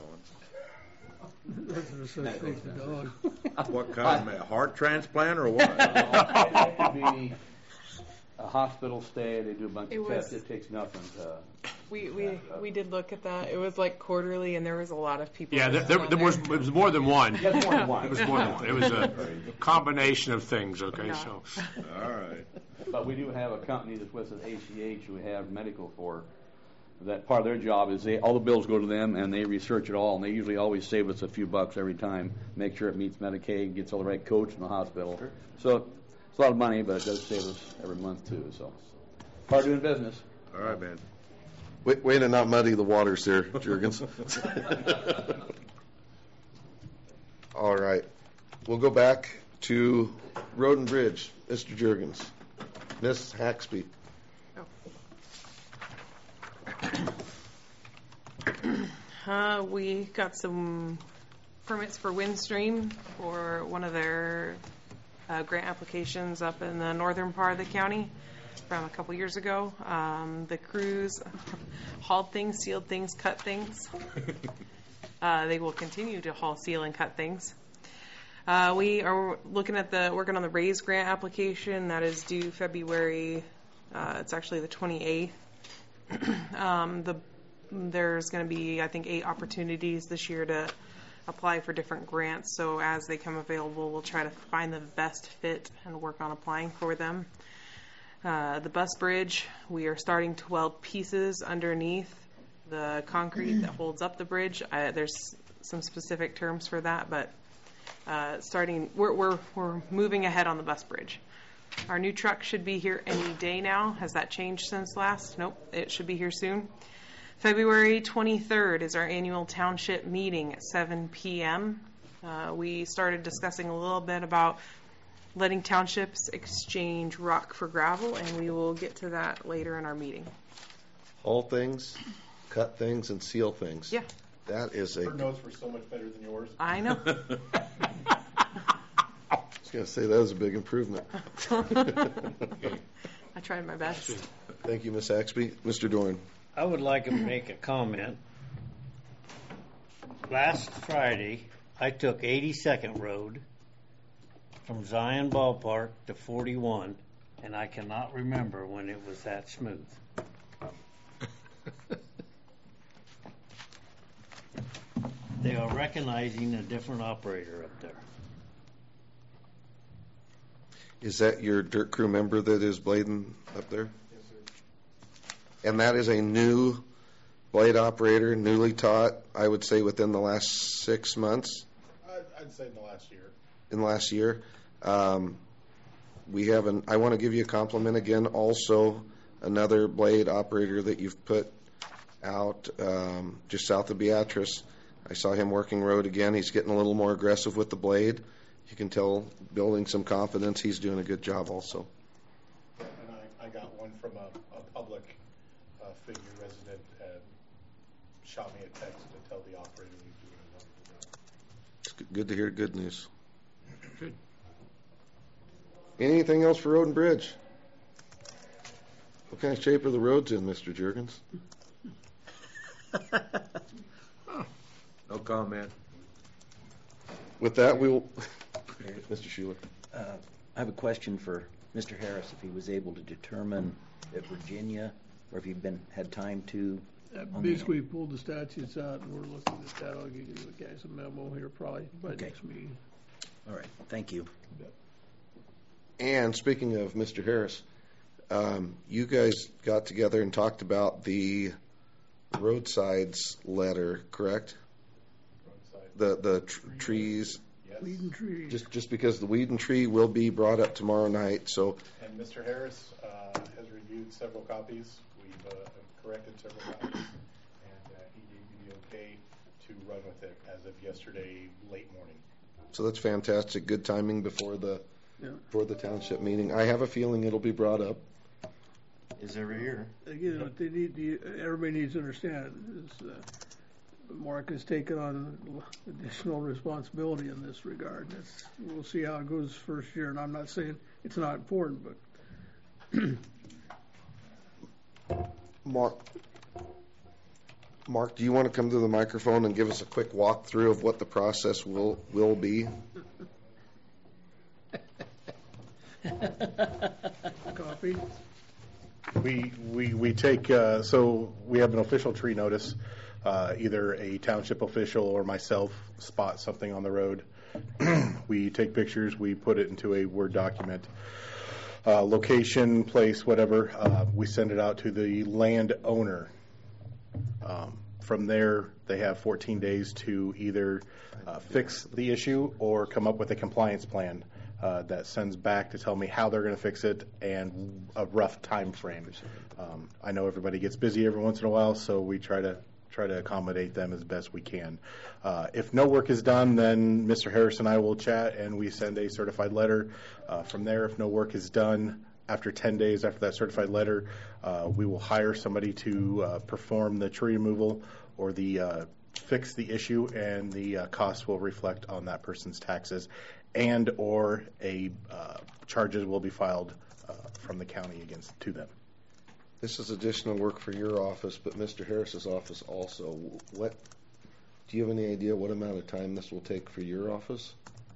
on? What kind of heart transplant or what? It could be a hospital stay. They do a bunch It of was- tests. It takes nothing to. We, we we did look at that. It was like quarterly, and there was a lot of people. Yeah, there, listed there, on there was there. it was more than one. Yes, more than one. It was more than one. It was a combination of things. Okay, Yeah. so All right. But we do have a company that's with us, A C H, who we have medical for. That part of their job is they all the bills go to them, and they research it all, and they usually always save us a few bucks every time, make sure it meets Medicaid, gets all the right coach in the hospital. So it's a lot of money, but it does save us every month too. So part of doing business. All right, man. Way, way to not muddy the waters there, Jurgens. All right. We'll go back to Road and Bridge, Mister Jurgens. Miss Haxby. Uh, we got some permits for Windstream for one of their uh, grant applications up in the northern part of the county from a couple years ago. Um, the crews hauled things, sealed things, cut things. Uh, they will continue to haul, seal, and cut things. Uh, we are looking at the working on the RAISE grant application that is due February. Uh, it's actually the twenty-eighth. um, the there's going to be, I think, eight opportunities this year to apply for different grants. So as they come available, we'll try to find the best fit and work on applying for them. Uh, the bus bridge, we are starting to weld pieces underneath the concrete that holds up the bridge. Uh, there's some specific terms for that, but uh, starting, we're, we're, we're moving ahead on the bus bridge. Our new truck should be here any day now. Has that changed since last? Nope, it should be here soon. February twenty-third is our annual township meeting at seven p.m. Uh, we started discussing a little bit about letting townships exchange rock for gravel, and we will get to that later in our meeting. Haul things, cut things, and seal things. Yeah. That is a. Her notes were so much better than yours. I know. I was going to say that was a big improvement. I tried my best. Thank you, Miz Axby. Mister Dorn. I would like to make a comment. Last Friday, I took eighty-second Road from Zion Ballpark to forty-one, and I cannot remember when it was that smooth. They are recognizing a different operator up there. Is that your dirt crew member that is blading up there? Yes, sir. And that is a new blade operator, newly taught, I would say within the last six months, I'd, I'd say in the last year. in the last year. Um, we have an, I want to give you a compliment again, also another blade operator that you've put out um, just south of Beatrice. I saw him working road again. He's getting a little more aggressive with the blade. You can tell, building some confidence. He's doing a good job also. And I, I got one from a, a public uh, figure resident uh, shot me a text to tell the operator he's doing a wonderful job. It's good- good to hear good news. Good. Anything else for Road and Bridge? What kind of shape are the roads in, Mister Juergens? No comment. With that, we will, Mister Schuler. Uh, I have a question for Mister Harris, if he was able to determine that Virginia, or if he'd been, had time to. Uh, on the- Basically, pulled the statutes out, and we're looking at that. I'll give you the guys a memo here probably by Okay. next meeting. All right, thank you. And speaking of Mister Harris, um, you guys got together and talked about the roadsides letter, correct? Roadside. The the tr- trees. Yes. Weed and trees. Just just because the weed and tree will be brought up tomorrow night, so And Mister Harris uh, has reviewed several copies. We've uh, corrected several copies, and uh, he gave me the okay to run with it as of yesterday late morning. so that's fantastic. Good timing before the Yeah. for the township meeting. I have a feeling it'll be brought up. Is every year. Again, what they need, to, everybody needs to understand is uh, Mark has taken on additional responsibility in this regard. That's, we'll see how it goes first year, and I'm not saying it's not important, but Mark, Mark, do you want to come to the microphone and give us a quick walkthrough of what the process will will be? coffee. We, we, we take, uh, so we have an official tree notice. Uh, either a township official or myself spot something on the road. We take pictures, we put it into a Word document. Uh, location, place, whatever, uh, we send it out to the landowner. Um, from there, they have fourteen days to either uh, fix the issue or come up with a compliance plan uh, that sends back to tell me how they're going to fix it and a rough time frame. Um, I know everybody gets busy every once in a while, so we try to try to accommodate them as best we can. Uh, if no work is done, then Mister Harris and I will chat and we send a certified letter. Uh, from there, if no work is done, after ten days after that certified letter, uh, we will hire somebody to uh, perform the tree removal or the uh, fix the issue, and the uh, cost will reflect on that person's taxes, and or a uh, charges will be filed uh, from the county against to them. This is additional work for your office, but Mister Harris's office also. What, do you have any idea what amount of time this will take for your office?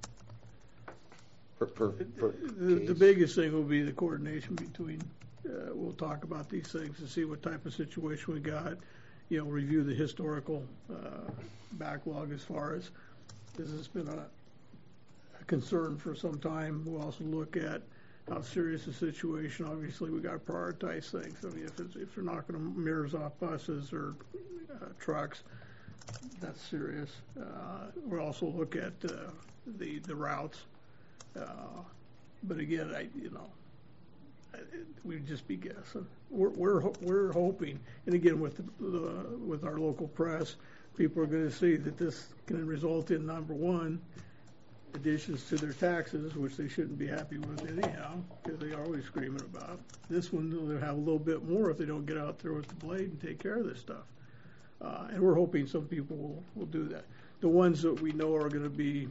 Per, per, per The, the case? biggest thing will be the coordination between, uh, we'll talk about these things and see what type of situation we got. you know, review the historical uh, backlog as far as this has been a, a concern for some time. We'll also look at how serious the situation. Obviously, we got to prioritize things. I mean, if it's, if they're knocking mirrors off buses or uh, trucks, that's serious. Uh, we'll also look at uh, the the routes. Uh, but again, I you know, I, we'd just be guessing. We're we're we're hoping, and again with the, the with our local press, people are going to see that this can result in, number one, additions to their taxes, which they shouldn't be happy with anyhow, because they are always screaming about. This one, they'll have a little bit more if they don't get out there with the blade and take care of this stuff. Uh, and we're hoping some people will, will do that. The ones that we know are going to be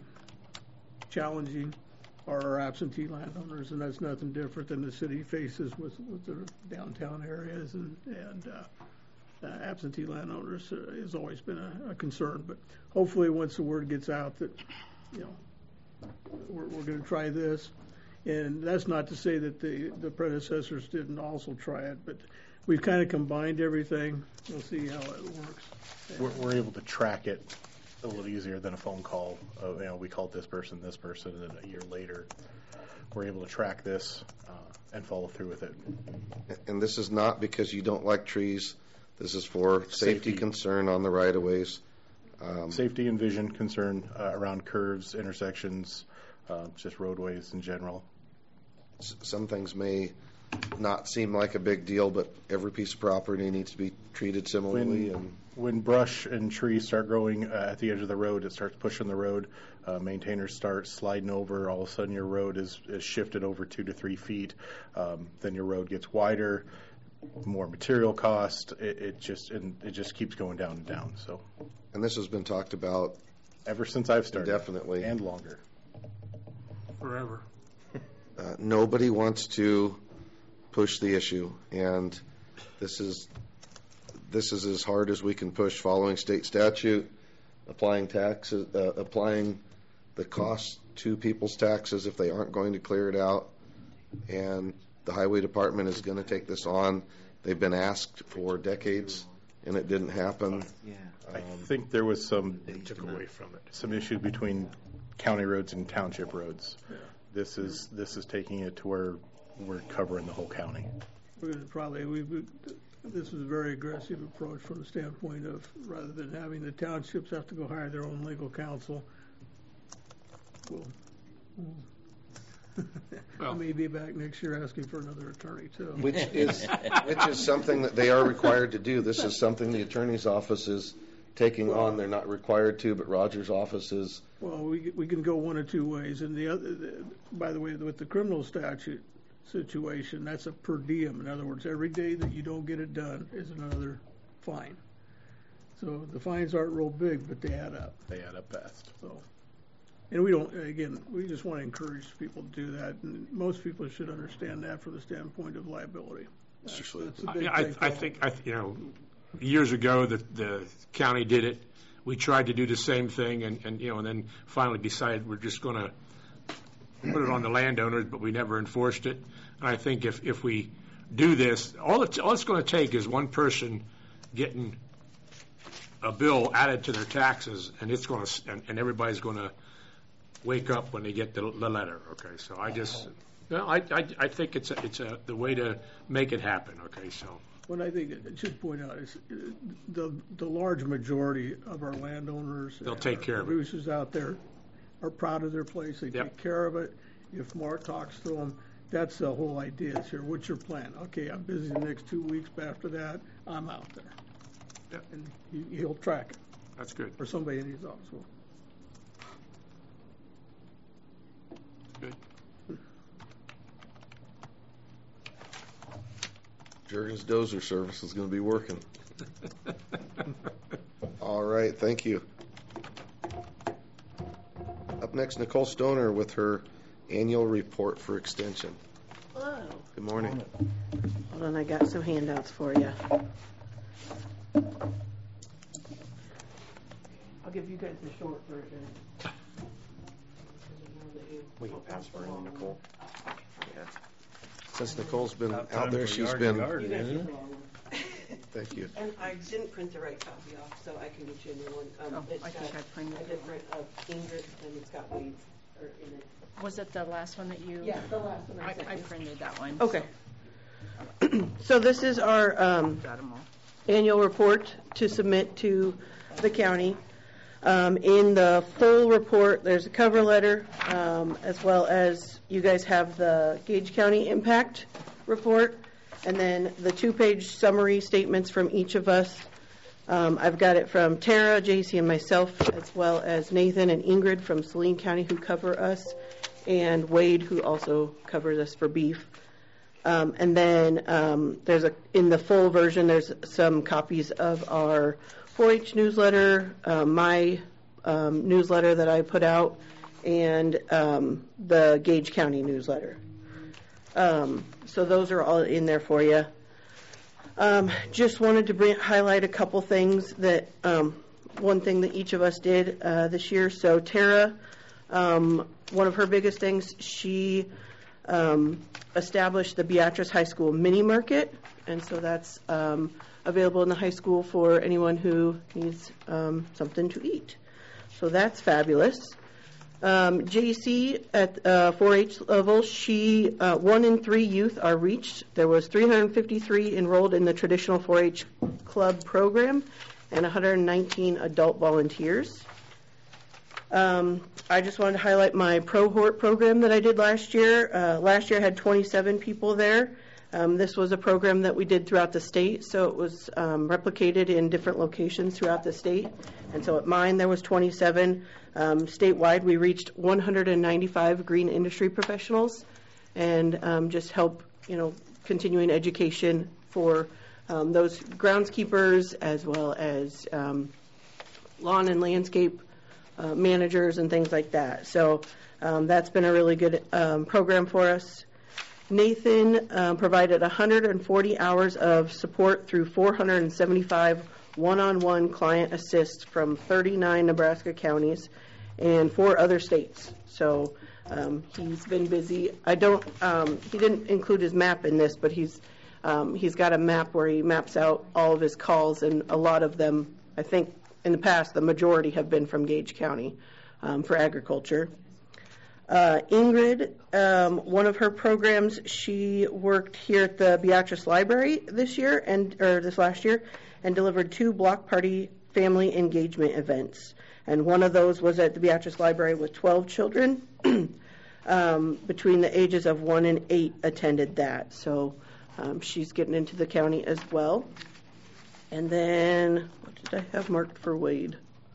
challenging are our absentee landowners, and that's nothing different than the city faces with, with the downtown areas, and, and uh, uh, absentee landowners uh, has always been a, a concern. But hopefully once the word gets out that, you know, we're, we're going to try this, and that's not to say that the, the predecessors didn't also try it, but we've kind of combined everything. We'll see how it works. We're, we're able to track it a little easier than a phone call. Uh, you know, we called this person, this person, and then a year later, we're able to track this uh, and follow through with it. And this is not because you don't like trees. This is for safety, Safety. concern on the right-of-ways. Um, Safety and vision concern uh, around curves, intersections, uh, just roadways in general. s- some things may not seem like a big deal, but every piece of property needs to be treated similarly. When, And when brush and trees start growing uh, at the edge of the road, it starts pushing the road. Uh, maintainers start sliding over. All of a sudden, your road is, is shifted over two to three feet. Um, then your road gets wider, more material cost. It, it just and it just keeps going down and down. So, and this has been talked about ever since I've started, indefinitely. and longer. Forever. Uh, nobody wants to push the issue, and this is this is as hard as we can push, following state statute, applying taxes, uh, applying the cost to people's taxes if they aren't going to clear it out. And the highway department is going to take this on. They've been asked for decades, and it didn't happen. Yeah. I think there was some Took away from it. some issue between county roads and township roads. This is this is taking it to where we're covering the whole county. We're gonna probably, we, we- this is a very aggressive approach from the standpoint of, rather than having the townships have to go hire their own legal counsel, we'll, we'll- I Well- may be back next year asking for another attorney too. Which is which is something that they are required to do. This is something the attorney's office is taking on. They're not required to, but Roger's office is. Well, we, we can go one of two ways, and the other, the- by the way, with the criminal statute situation, that's a per diem. In other words, every day that you don't get it done is another fine. So the fines aren't real big, but they add up. They add up fast. So, and we don't, again, we just want to encourage people to do that, and most people should understand that from the standpoint of liability. That's, that's a big I, thing. I think, I, th- you know, years ago, the, the county did it. We tried to do the same thing, and, and, you know, and then finally decided we're just going to put it on the landowners, but we never enforced it. And I think if, if we do this, all it's, all it's going to take is one person getting a bill added to their taxes, and it's going to, and, and everybody's going to wake up when they get the, the letter. Okay, so I just, no, I, I, I think it's a, it's a, the way to make it happen. Okay, so. What I think it should point out is uh, the, the large majority of our landowners. They'll and take our care of it. Producers out there are proud of their place. They Yep. take care of it. If Mark talks to them, that's the whole idea is here. What's your plan? Okay, I'm busy the next two weeks, but after that, I'm out there. Yep. And he, he'll track it, That's good. or somebody in his office will. Good. Jurgen's dozer service is going to be working. All right, thank you. Up next, Nicole Stoner with her annual report for Extension. Hello. Good morning. Hold on, I got some handouts for you. I'll give you guys the short version. We can pass for it, Nicole. Yeah. Since Nicole's been About out time there, for she's yard been to garden, You guys isn't are it? wrong. Thank you. And I didn't print the right copy off, so I can get you a new one. Um, Oh, it's I think got I printed a it. different of Ingrid, and it's got Wade's or in it. Was it the last one that you? Yeah, the last one I I, sent I you. printed that one. Okay. So this is our um, Got them all. annual report to submit to the county. Um, in the full report, there's a cover letter, um, as well as you guys have the Gage County Impact Report, and then the two-page summary statements from each of us. Um, I've got it from Tara, J C, and myself, as well as Nathan and Ingrid from Saline County who cover us, and Wade who also covers us for beef. Um, and then um, there's a in the full version, there's some copies of our four H newsletter, uh, my um, newsletter that I put out, and um, the Gage County newsletter. Um, so those are all in there for you. Um, just wanted to bring, highlight a couple things that, um, one thing that each of us did uh, this year. So Tara, um, one of her biggest things, she um, established the Beatrice High School mini market, and so that's um, available in the high school for anyone who needs um, something to eat. So that's fabulous. Um, J C at uh, four H level, she uh, one in three youth are reached. There was three hundred fifty-three enrolled in the traditional four H club program, and one hundred nineteen adult volunteers. Um, I just wanted to highlight my ProHort program that I did last year. Uh, last year I had twenty-seven people there. Um, this was a program that we did throughout the state, so it was um, replicated in different locations throughout the state. And so at mine there was twenty-seven. Um, statewide we reached one hundred ninety-five green industry professionals, and um, just help, you know, continuing education for um, those groundskeepers as well as um, lawn and landscape uh, managers and things like that. So um, that's been a really good um, program for us. Nathan um, provided one hundred forty hours of support through four hundred seventy-five one-on-one client assists from thirty-nine Nebraska counties and four other states. So um, he's been busy. I don't. Um, he didn't include his map in this, but he's um, he's got a map where he maps out all of his calls, and a lot of them, I think, in the past, the majority have been from Gage County um, for agriculture. Uh, Ingrid, um, one of her programs, she worked here at the Beatrice Library this year and or this last year, and delivered two block party family engagement events. And one of those was at the Beatrice Library with twelve children um, between the ages of one and eight attended that. So um, she's getting into the county as well. And then what did I have marked for Wade?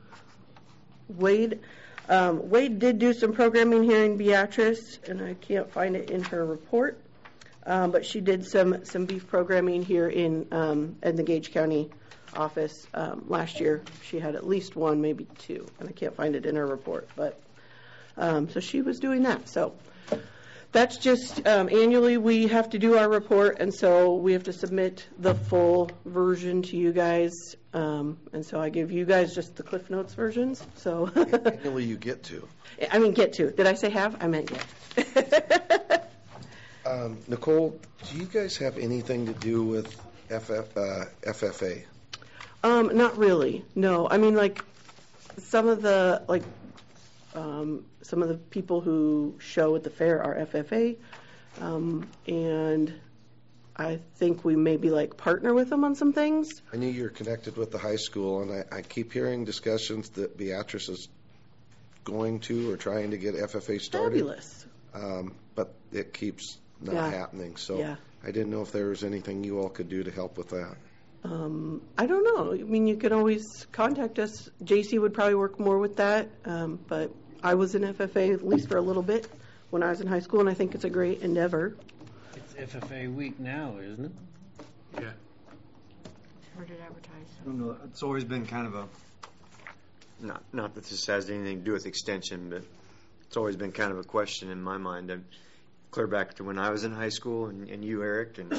Wade. Um, Wade did do some programming here in Beatrice, and I can't find it in her report, um, but she did some, some beef programming here in, um, in the Gage County office um, last year. She had at least one, maybe two, and I can't find it in her report. But um, so she was doing that. So that's just um, annually we have to do our report, and so we have to submit the full version to you guys. Um, and so I give you guys just the Cliff Notes versions. So Annually you get to. I mean, get to. Did I say have? I meant get. Um, Nicole, do you guys have anything to do with F F, uh, F F A? Um, not really. No. I mean, like some of the like um, some of the people who show at the fair are F F A, um, and I think we maybe like partner with them on some things. I knew you're connected with the high school, and I, I keep hearing discussions that Beatrice is going to or trying to get F F A started. Fabulous. Um, but it keeps not Yeah. happening. So Yeah. I didn't know if there was anything you all could do to help with that. Um, I don't know. I mean, you can always contact us. J C would probably work more with that, um, but I was in F F A at least for a little bit when I was in high school, and I think it's a great endeavor. It's F F A week now, isn't it? Yeah. Heard it advertised. I don't know. It's always been kind of a, not not that this has anything to do with extension, but it's always been kind of a question in my mind. I'm clear back to when I was in high school, and, and you, Eric, and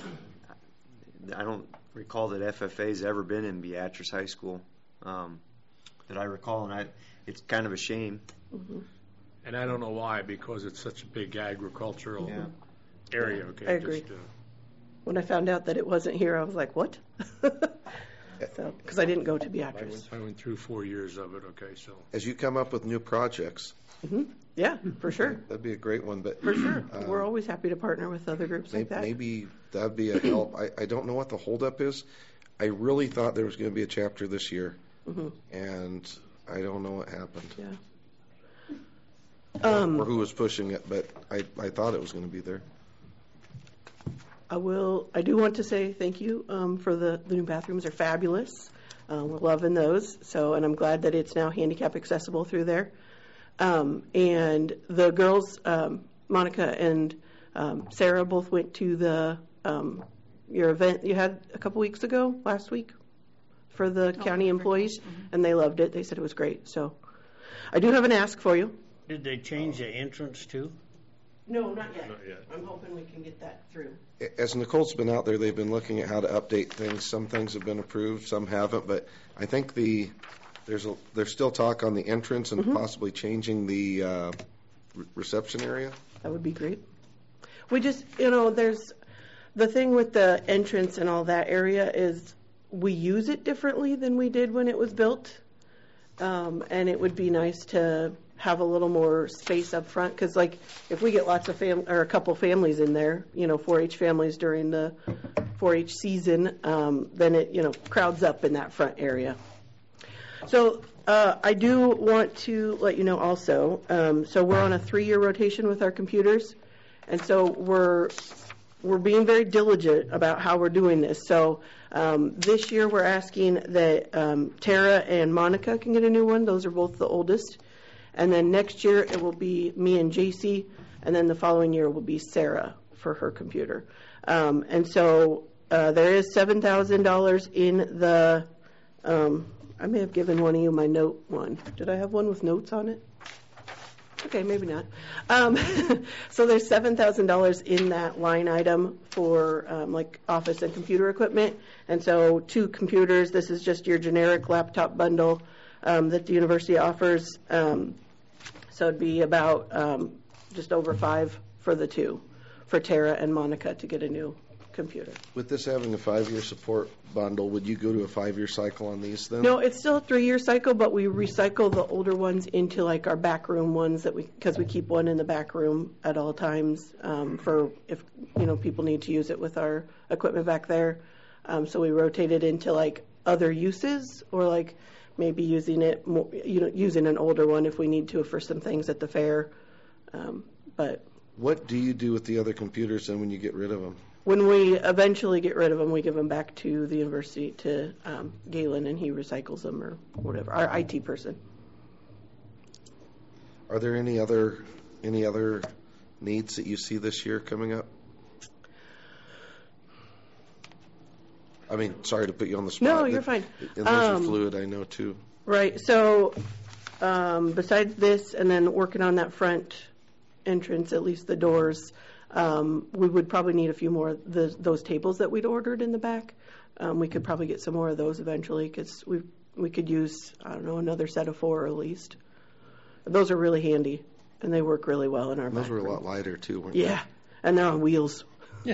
I don't recall that F F A's ever been in Beatrice High School um, that I recall, and I, it's kind of a shame. Mm-hmm. And I don't know why, because it's such a big agricultural Yeah. area. Okay, I agree. Just, uh, When I found out that it wasn't here, I was like, what? So, because I didn't go to I Beatrice. went, I went through four years of it, okay, so. As you come up with new projects, hmm Yeah, for sure. that'd be a great one, but. For sure. um, We're always happy to partner with other groups may- like that. Maybe that'd be a help. I, I don't know what the holdup is. I really thought there was going to be a chapter this year, hmm and I don't know what happened. Yeah. Or Um, who was pushing it, but I, I thought it was going to be there. I will, I do want to say thank you um, for the, the new bathrooms. They're fabulous. Uh, we're loving those. So, and I'm glad that it's now handicap accessible through there. Um, and the girls, um, Monica and um, Sarah, both went to the um, your event you had a couple weeks ago, last week, for the county employees, and they loved it. They said it was great. So, I do have an ask for you. Did they change the entrance too? No, not yet. Not yet. I'm hoping we can get that through. As Nicole's been out there, they've been looking at how to update things. Some things have been approved, some haven't, but I think the, there's a, there's still talk on the entrance and possibly changing the uh, re- reception area. That would be great. We just, you know, there's, the thing with the entrance and all that area is we use it differently than we did when it was built. Um, and it would be nice to have a little more space up front, because like if we get lots of fam or a couple families in there, you know, four H families during the four H season, um, then it, you know, crowds up in that front area. So uh, I do want to let you know also, um, so we're on a three-year rotation with our computers, and so we're we're being very diligent about how we're doing this. So um, this year we're asking that um, Tara and Monica can get a new one. Those are both the oldest. And then next year it will be me and J C, and then the following year will be Sarah for her computer. Um, and so uh, there is seven thousand dollars in the, um, I may have given one of you my note one. Did I have one with notes on it? Okay, maybe not. Um, so there's seven thousand dollars in that line item for um, like office and computer equipment. And so two computers, this is just your generic laptop bundle um, that the university offers. Um, so it'd be about um, just over five for the two, for Tara and Monica to get a new computer. With this having a five-year support bundle, would you go to a five-year cycle on these then? No, it's still a three-year cycle, but we recycle the older ones into like our back room ones that we, because we keep one in the back room at all times um, for if, you know, people need to use it with our equipment back there. Um, so we rotate it into like other uses, or like maybe using it more, you know, using an older one if we need to for some things at the fair. Um, but What do you do with the other computers then when you get rid of them? when we eventually get rid of them, we give them back to the university, to um, Galen, and he recycles them or whatever, our I T person. Are there any other any other needs that you see this year coming up? I mean, sorry to put you on the spot. No, you're fine. And those are Um, fluid, I know, too. Right, so um, besides this, and then working on that front entrance, at least the doors, um, we would probably need a few more of the, those tables that we'd ordered in the back. Um, we could probably get some more of those eventually, because we we could use, I don't know, another set of four at least. Those are really handy, and they work really well in our And those back were a room. lot lighter, too, weren't Yeah, and they're on wheels.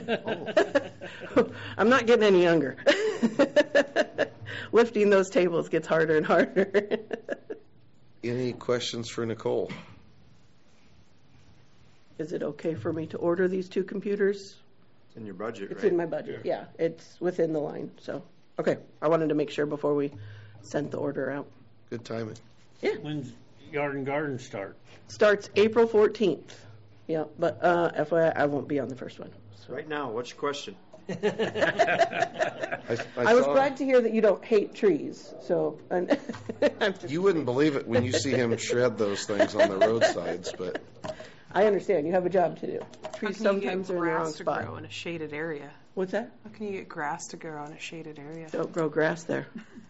I'm not getting any younger. Lifting those tables gets harder and harder. they? Any questions for Nicole? Is it okay for me to order these two computers? It's in your budget, It's right? in my budget, yeah. It's within the line, so, okay. I wanted to make sure before we sent the order out. Good timing. When's Yard and Garden start? Starts April fourteenth. Yeah, but uh, F Y I, I won't be on the first one. So. Right now, what's your question? I, I was saw- glad to hear that you don't hate trees, so. And I'm just- You wouldn't believe it when you see him shred those things on the roadsides, but I understand, you have a job to do. How Trees can you get sometimes are in the wrong grass to spot. grow in a shaded area? What's that? How can you get grass to grow in a shaded area? Don't grow grass there.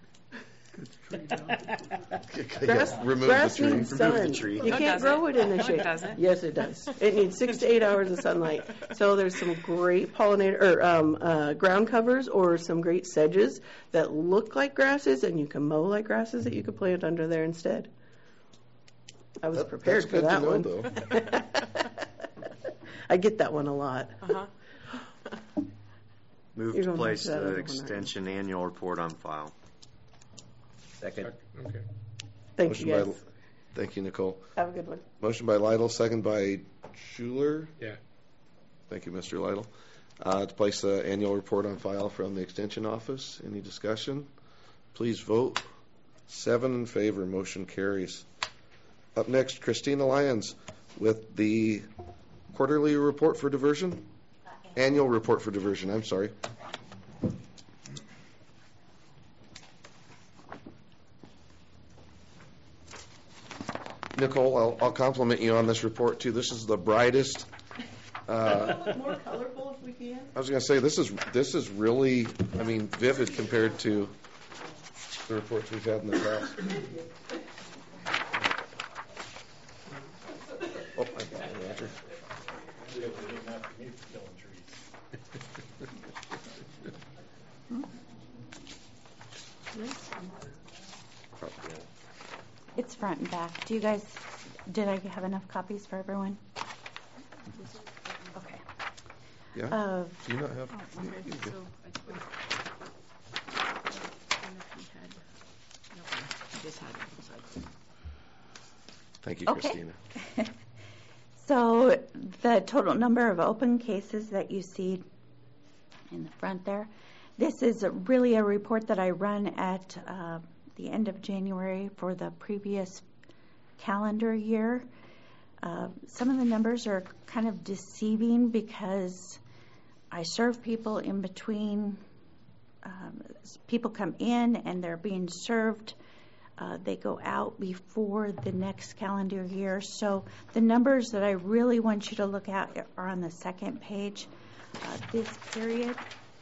yeah, Grass, remove grass the tree. needs sun. tree. You No, it can't grow it doesn't. in the No, it shade. doesn't. Yes, it does. It needs six to eight hours of sunlight. So there's some great pollinator or um, uh, ground covers, or some great sedges that look like grasses, and you can mow like grasses that you could plant under there instead. I was That- prepared that's for good to that know, one. though. I get that one a lot. Uh-huh. Move You're to going back place to that other the one, aren't you? extension annual report on file. Second. Okay. Thank Motion you, by- guys. Thank you, Nicole. Have a good one. Motion by Lytle, second by Schuler. Yeah. Thank you, Mister Lytle. Uh, to place the annual report on file from the Extension Office. Any discussion? Please vote. Seven in favor, motion carries. Up next, Christina Lyons with the quarterly report for diversion? Annual report for diversion, I'm sorry. Nicole, I'll, I'll compliment you on this report too. This is the brightest. Uh, More colorful if we can. I was going to say this is this is really, I mean, vivid compared to the reports we've had in the past. Oh, I got it, Roger. It's front and back. Do you guys, did I have enough copies for everyone? Okay. Yeah. Uh, Do you not have? oh, you- okay, you do. so I suppose- Thank you, Okay. Christina. So the total number of open cases that you see in the front there, this is really a report that I run at uh, the end of January for the previous calendar year. Uh, some of the numbers are kind of deceiving because I serve people in between. Um, people come in and they're being served. Uh, they go out before the next calendar year. So the numbers that I really want you to look at are on the second page. Uh, this period,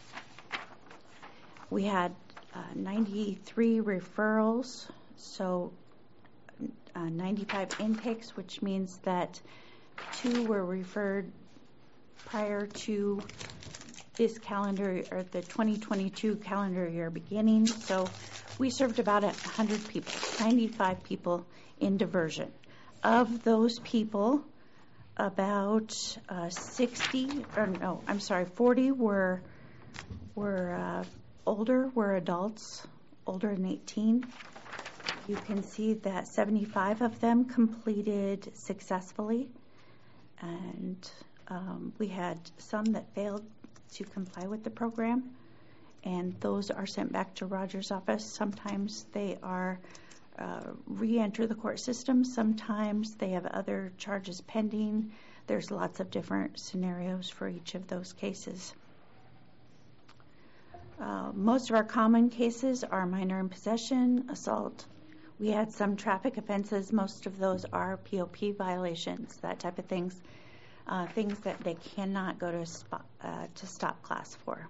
we had uh, ninety-three referrals, so uh, ninety-five intakes, which means that two were referred prior to this calendar, or the twenty twenty-two calendar year beginning. So we served about one hundred people, ninety-five people in diversion. Of those people, about uh, sixty, or no, I'm sorry, forty were were uh, older, were adults, older than eighteen. You can see that seventy-five of them completed successfully, and um, we had some that failed to comply with the program, and those are sent back to Roger's office. Sometimes they are uh, re-enter the court system. Sometimes they have other charges pending. There's lots of different scenarios for each of those cases. Uh, most of our common cases are minor in possession, assault. We had some traffic offenses. Most of those are P O P violations, that type of things. Uh, things that they cannot go to spot, uh, to stop class for.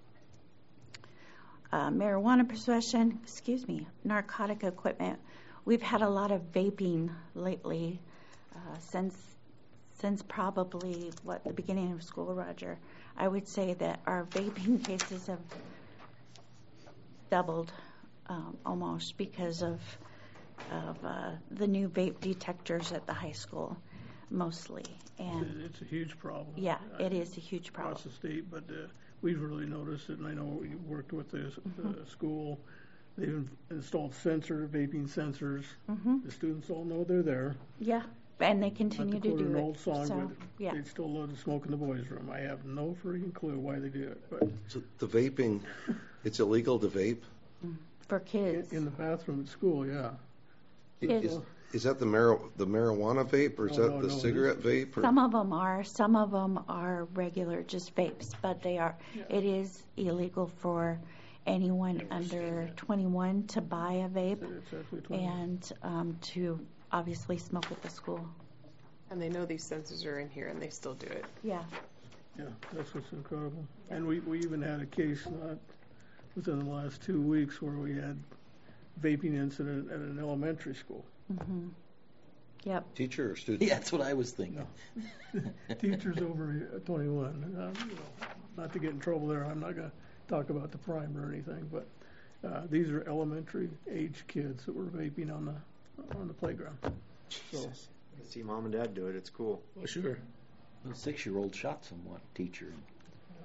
Uh, marijuana possession, excuse me, narcotic equipment. We've had a lot of vaping lately uh, since since probably what the beginning of school, Roger. I would say that our vaping cases have doubled um, almost because of of uh, the new vape detectors at the high school. Mostly, and It's a huge problem. yeah, it is a huge problem. Across the state, but uh, we've really noticed it, and I know we worked with the Mm-hmm. the school. They've in- installed sensor, vaping sensors. hmm The students all know they're there. Yeah, and they Not continue to to quote do an it. old song, so, but yeah, they still love to smoke in the boys' room. I have no freaking clue why they do it, but So the vaping, it's illegal to vape? for in, kids. in the bathroom at school, yeah. Kids. Is, is that the mar- the marijuana vape, or is No, that no, the no, cigarette vape? Or? Some of them are, some of them are regular, just vapes, but they are. It is illegal for anyone under twenty-one to buy a vape It's actually twenty. and um, to obviously smoke at the school. And they know these sensors are in here, and they still do it. Yeah. Yeah, that's what's incredible. And we, we even had a case not within the last two weeks where we had vaping incident at an elementary school. hmm Yep. Teacher or student? Yeah, that's what I was thinking. Teachers over twenty-one. Um, you know, not to get in trouble there, I'm not going to talk about the prime or anything, but uh, these are elementary age kids that were vaping on the on the playground. So See mom and dad do it. It's cool. Well, sure. A six-year-old shot someone, teacher.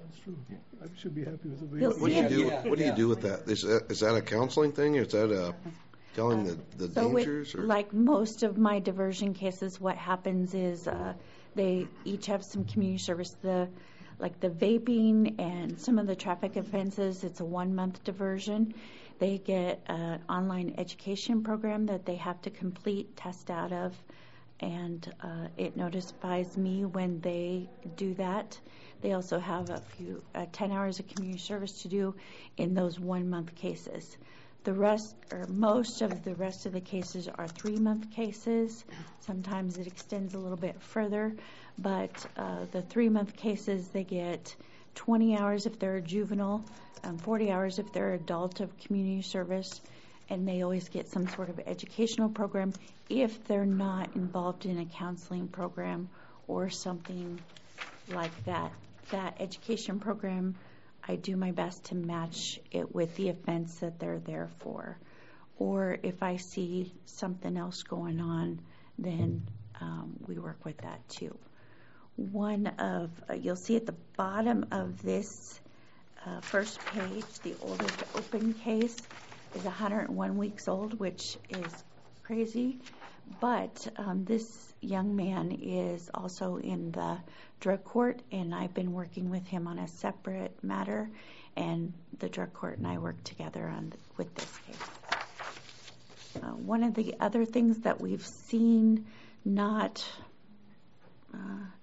That's true. I should be happy with the You'll vape. What do you Yeah, do? yeah, What do you do with that? Is that is that a counseling thing, or is that a telling the the So with, dangers? Or? like most of my diversion cases, what happens is uh, they each have some community service. The like the vaping and some of the traffic offenses, it's a one month diversion. They get an online education program that they have to complete, test out of, and uh, it notifies me when they do that. They also have a few uh, ten hours of community service to do in those one month cases. The rest, or most of the rest of the cases are three-month cases. Sometimes it extends a little bit further, but uh, the three-month cases, they get twenty hours if they're a juvenile, um, forty hours if they're adult of community service, and they always get some sort of educational program if they're not involved in a counseling program or something like that. That education program, I do my best to match it with the offense that they're there for. Or if I see something else going on, then um, we work with that too. One of, uh, you'll see at the bottom of this uh, first page, the oldest open case is one hundred one weeks old, which is crazy. But um, this young man is also in the drug court, and I've been working with him on a separate matter, and the drug court and I work together on with this case. Uh, one of the other things that we've seen, not uh,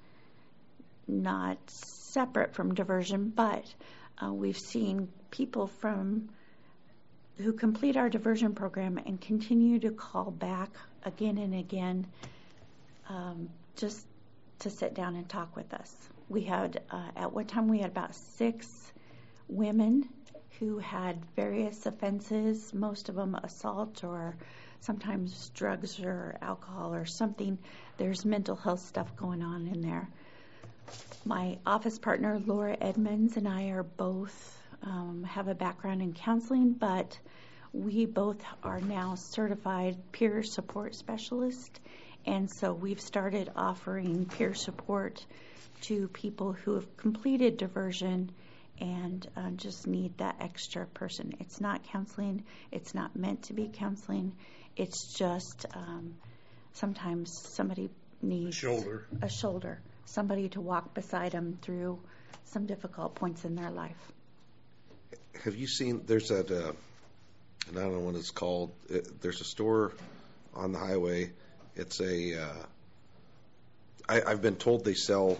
not separate from diversion, but uh, we've seen people from who complete our diversion program and continue to call back again and again, um, just to sit down and talk with us. We had, uh, at one time, we had about six women who had various offenses, most of them assault or sometimes drugs or alcohol or something. There's mental health stuff going on in there. My office partner, Laura Edmonds, and I are both um, have a background in counseling, but we both are now certified peer support specialists, and so we've started offering peer support to people who have completed diversion and uh, just need that extra person. It's not counseling. It's not meant to be counseling. It's just um, sometimes somebody needs Shoulder. a shoulder, somebody to walk beside them through some difficult points in their life. Have you seen? There's that, uh, and I don't know what it's called. It, there's a store on the highway. It's a. Uh, I, I've been told they sell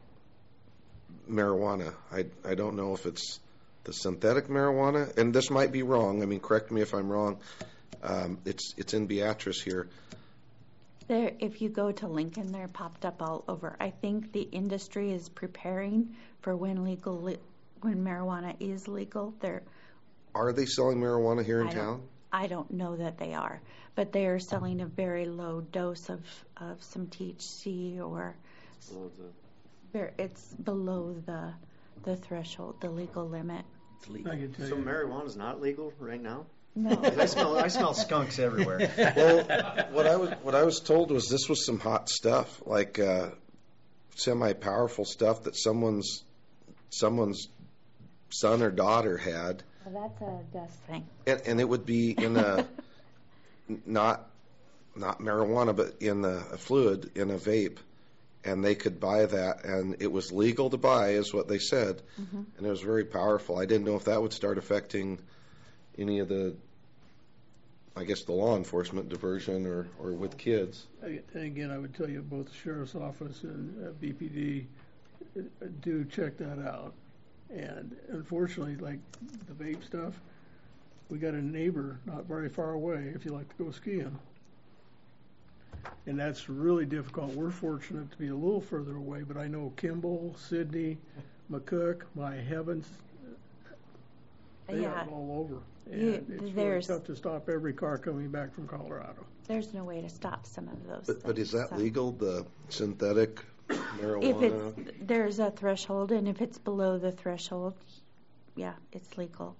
marijuana. I I don't know if it's the synthetic marijuana, and this might be wrong. I mean, correct me if I'm wrong. Um, it's it's in Beatrice here. There, if you go to Lincoln, they're popped up all over. I think the industry is preparing for when legal, when marijuana is legal. They're. Are they selling marijuana here in I town? Don't, I don't know that they are, but they are selling a very low dose of, of some T H C or. Very, it's below the the threshold, the legal limit. I can tell So you. marijuana's not legal right now? No. 'Cause I smell I smell skunks everywhere. Well, what I was what I was told was this was some hot stuff, like uh, semi-powerful stuff that someone's someone's son or daughter had, Well, that's a dust thing. and, and it would be in a n- not not marijuana, but in a, a fluid in a vape, and they could buy that, and it was legal to buy, is what they said, Mhm. and it was very powerful. I didn't know if that would start affecting any of the, I guess, the law enforcement diversion or, or with kids. And again, I would tell you, both the sheriff's office and uh, B P D uh, do check that out. And unfortunately, like the vape stuff, we got a neighbor not very far away if you like to go skiing. And that's really difficult. We're fortunate to be a little further away, but I know Kimball, Sidney, McCook, my heavens, they Yeah. are all over. And You- it's really there's- tough to stop every car coming back from Colorado. There's no way to stop some of those. But, but is things, that so. legal, the synthetic If marijuana? it's there's a threshold, and if it's below the threshold, yeah, it's legal.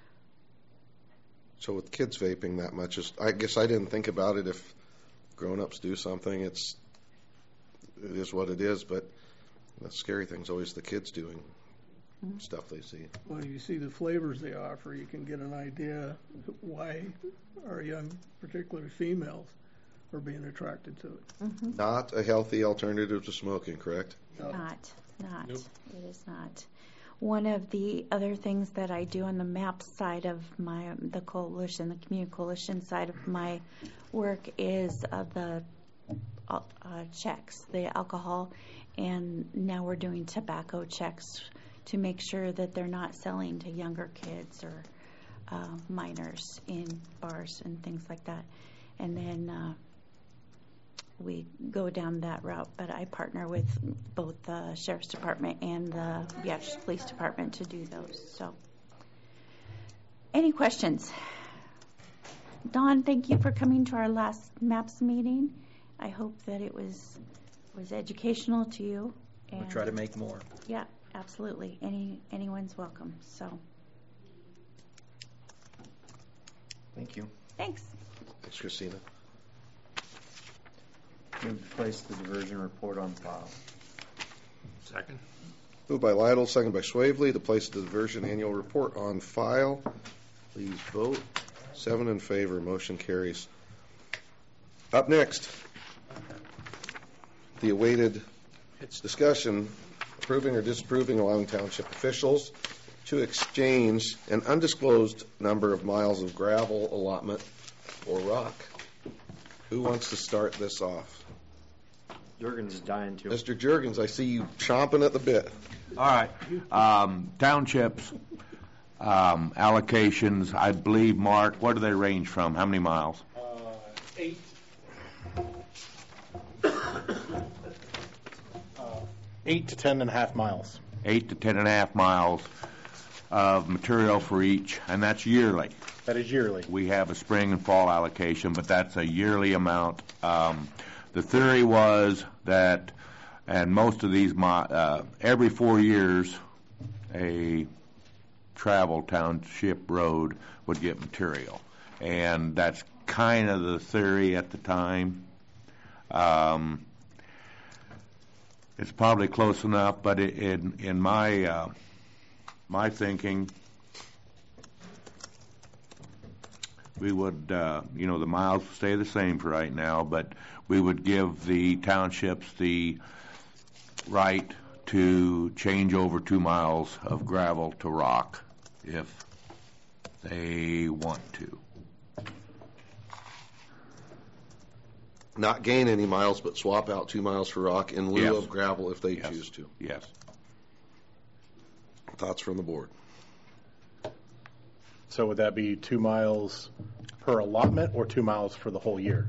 So with kids vaping that much, is, I guess I didn't think about it. If grown-ups do something, it's it is what it is. But the scary thing's always the kids doing stuff they see. When you see the flavors they offer, you can get an idea why our young, particularly females, are being attracted to it. Not a healthy alternative to smoking, correct? No. Not, not. It is not. One of the other things that I do on the MAP side of my, the coalition, the community coalition side of my work is uh, the uh, checks, the alcohol, and now we're doing tobacco checks to make sure that they're not selling to younger kids or uh, minors in bars and things like that. And then uh, we go down that route, but I partner with both the Sheriff's Department and the Beatrice Police Department to do those. So, any questions? Dawn, thank you for coming to our last MAPS meeting. I hope that it was was educational to you. We'll try to make more. Yeah, absolutely. Any anyone's welcome. So, Thank you. thanks. Thanks, Christina. Move to place the diversion report on file. Second. Moved by Lytle, second by Swavely, to place the diversion annual report on file. Please vote. Seven in favor, motion carries. Up next, the awaited discussion approving or disapproving allowing township officials to exchange an undisclosed number of miles of gravel allotment or rock. Who wants to start this off? Jurgens is dying to. Mister Jurgens, I see you chomping at the bit. All right. Um, townships, um, allocations, I believe, Mark, what do they range from? How many miles? Uh, eight. Eight to ten and a half miles. Eight to ten and a half miles of material for each, and that's yearly. That is yearly. We have a spring and fall allocation, but that's a yearly amount. Um, the theory was that, and most of these, mi- uh, every four years, a travel township road would get material, and that's kind of the theory at the time. Um, it's probably close enough, but it, in in my uh, my thinking, we would, uh, you know, the miles stay the same for right now, but we would give the townships the right to change over two miles of gravel to rock if they want to. Not gain any miles, but swap out two miles for rock in lieu Yes. of gravel if they Yes. choose to. Yes. Thoughts from the board? So would that be two miles per allotment or two miles for the whole year?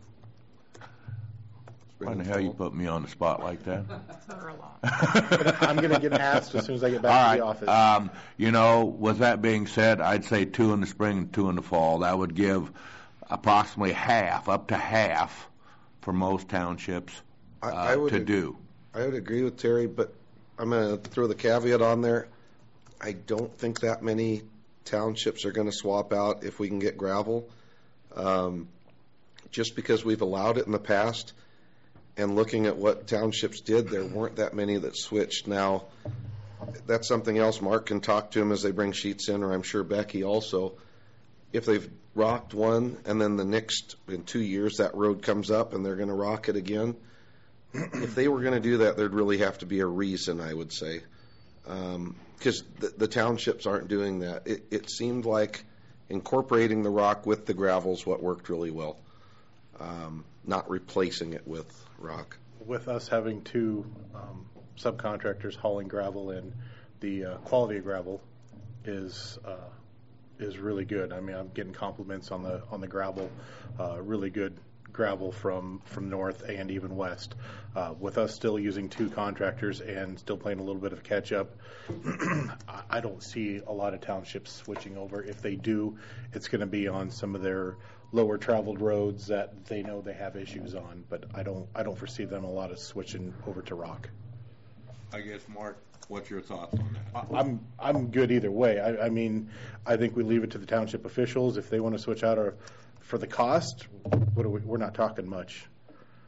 Why in the hell you put me on the spot like that? For a lot. I'm going to get asked as soon as I get All back to the right. office. Um, you know, with that being said, I'd say two in the spring and two in the fall. That would give approximately half, up to half, for most townships uh, I, I would to ag- do. I would agree with Terry, but I'm going to throw the caveat on there. I don't think that many townships are going to swap out if we can get gravel. Um, just because we've allowed it in the past, and looking at what townships did, there weren't that many that switched. Now, that's something else. Mark can talk to them as they bring sheets in, or I'm sure Becky also. If they've rocked one, and then the next, in two years, that road comes up and they're going to rock it again, if they were going to do that, there'd really have to be a reason, I would say. Because um, the, the townships aren't doing that. It, it seemed like incorporating the rock with the gravel is what worked really well, um, not replacing it with rock. With us having two um, subcontractors hauling gravel in, the uh, quality of gravel is uh, is really good. I mean, I'm getting compliments on the on the gravel, uh, really good gravel from from north and even west. Uh, with us still using two contractors and still playing a little bit of catch up, I- I don't see a lot of townships switching over. If they do, it's going to be on some of their lower traveled roads that they know they have issues on. But I don't I don't foresee them a lot of switching over to rock. I guess, Mark, what's your thoughts on that? I- I'm I'm good either way. I, I mean, I think we leave it to the township officials if they want to switch out. Or for the cost, what are we, we're not talking much.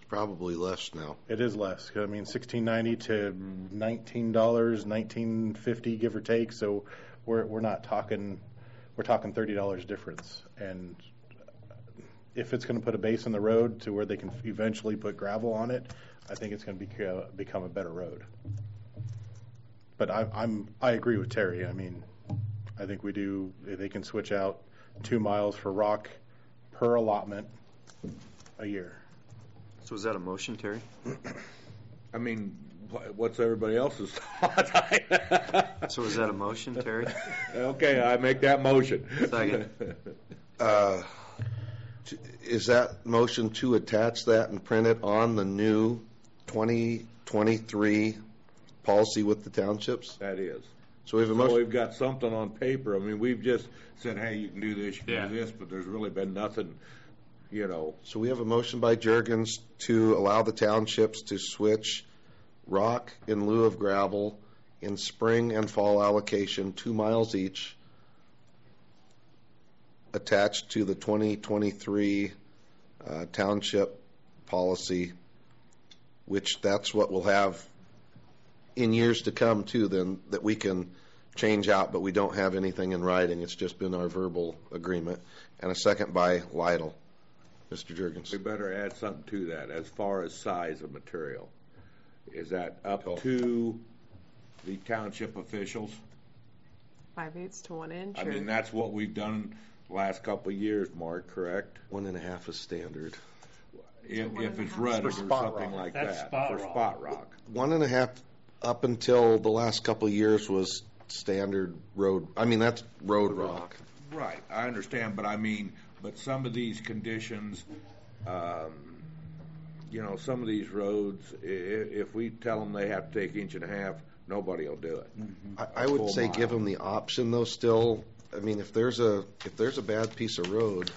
Probably less now. It is less. I mean, sixteen ninety to nineteen dollars, nineteen fifty, give or take. So we're we're not talking we're talking thirty dollars difference. And if it's going to put a base in the road to where they can eventually put gravel on it, I think it's going to be, uh, become a better road. But I, I'm I agree with Terry. I mean, I think we do. They can switch out two miles for rock per allotment a year. So is that a motion, Terry? I mean, wh- what's everybody else's thought? So is that a motion, Terry? Okay, I make that motion. Second. Uh, t- Is that motion to attach that and print it on the new twenty twenty-three policy with the townships? That is. So we have a So motion. we've got something on paper. I mean, we've just said, hey, you can do this, you can Yeah. do this, but there's really been nothing, you know. So we have a motion by Jurgens to allow the townships to switch rock in lieu of gravel in spring and fall allocation, two miles each, attached to the twenty twenty-three uh, township policy, which that's what we'll have in years to come too, then, that we can change out, but we don't have anything in writing. It's just been our verbal agreement. And a second by Lytle. Mister Jurgens. We better add something to that as far as size of material. Is that up Cool. to the township officials? Five eighths to one inch. I or- mean, that's what we've done the last couple of years, Mark, correct? One and a half is standard. If, one if and a it's half. rutted or For spot something rock. like That's that. spot For rock. spot rock. One and a half up until the last couple of years was standard road. I mean, that's road rock. Right, I understand, but I mean, but some of these conditions, um, you know, some of these roads, i- i- if we tell them they have to take inch and a half, nobody will do it. I, I would Full say mile. give them the option though still. I mean, if there's a, if there's a bad piece of road,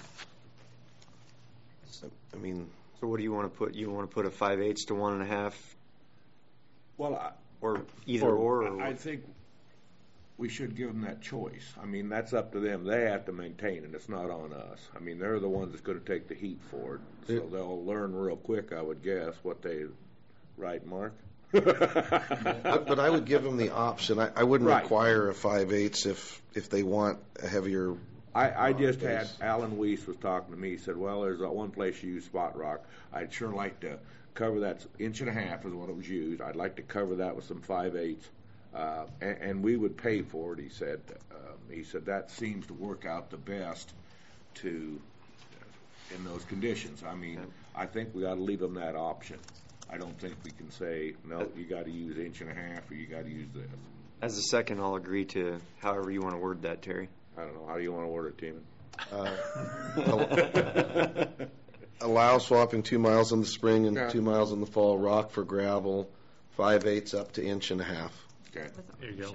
I mean, So what do you want to put? You want to put a five eighths to one and a half, Well, I, or either or? or I I think we should give them that choice. I mean, that's up to them. They have to maintain it. It's not on us. I mean, they're the ones that's going to take the heat for it. So It- they'll learn real quick, I would guess, what they, right, Mark? but, but I would give them the option. I, I wouldn't Right. require a five eighths if if they want a heavier. I, I just had, base. Alan Weiss was talking to me, he said, well, there's that one place you use spot rock. I'd sure like to cover that inch and a half is what it was used. I'd like to cover that with some five eighths. Uh, and, and we would pay for it, he said. Um, he said that seems to work out the best to, in those conditions. I mean, I think we ought to leave them that option. I don't think we can say, no, you got to use inch and a half or you got to use this. As a second, I'll agree to however you want to word that, Terry. I don't know. How do you want to word it, Tim? Uh, allow swapping two miles in the spring and Yeah. two miles in the fall. Rock for gravel, five eighths up to inch and a half. Okay. There you go.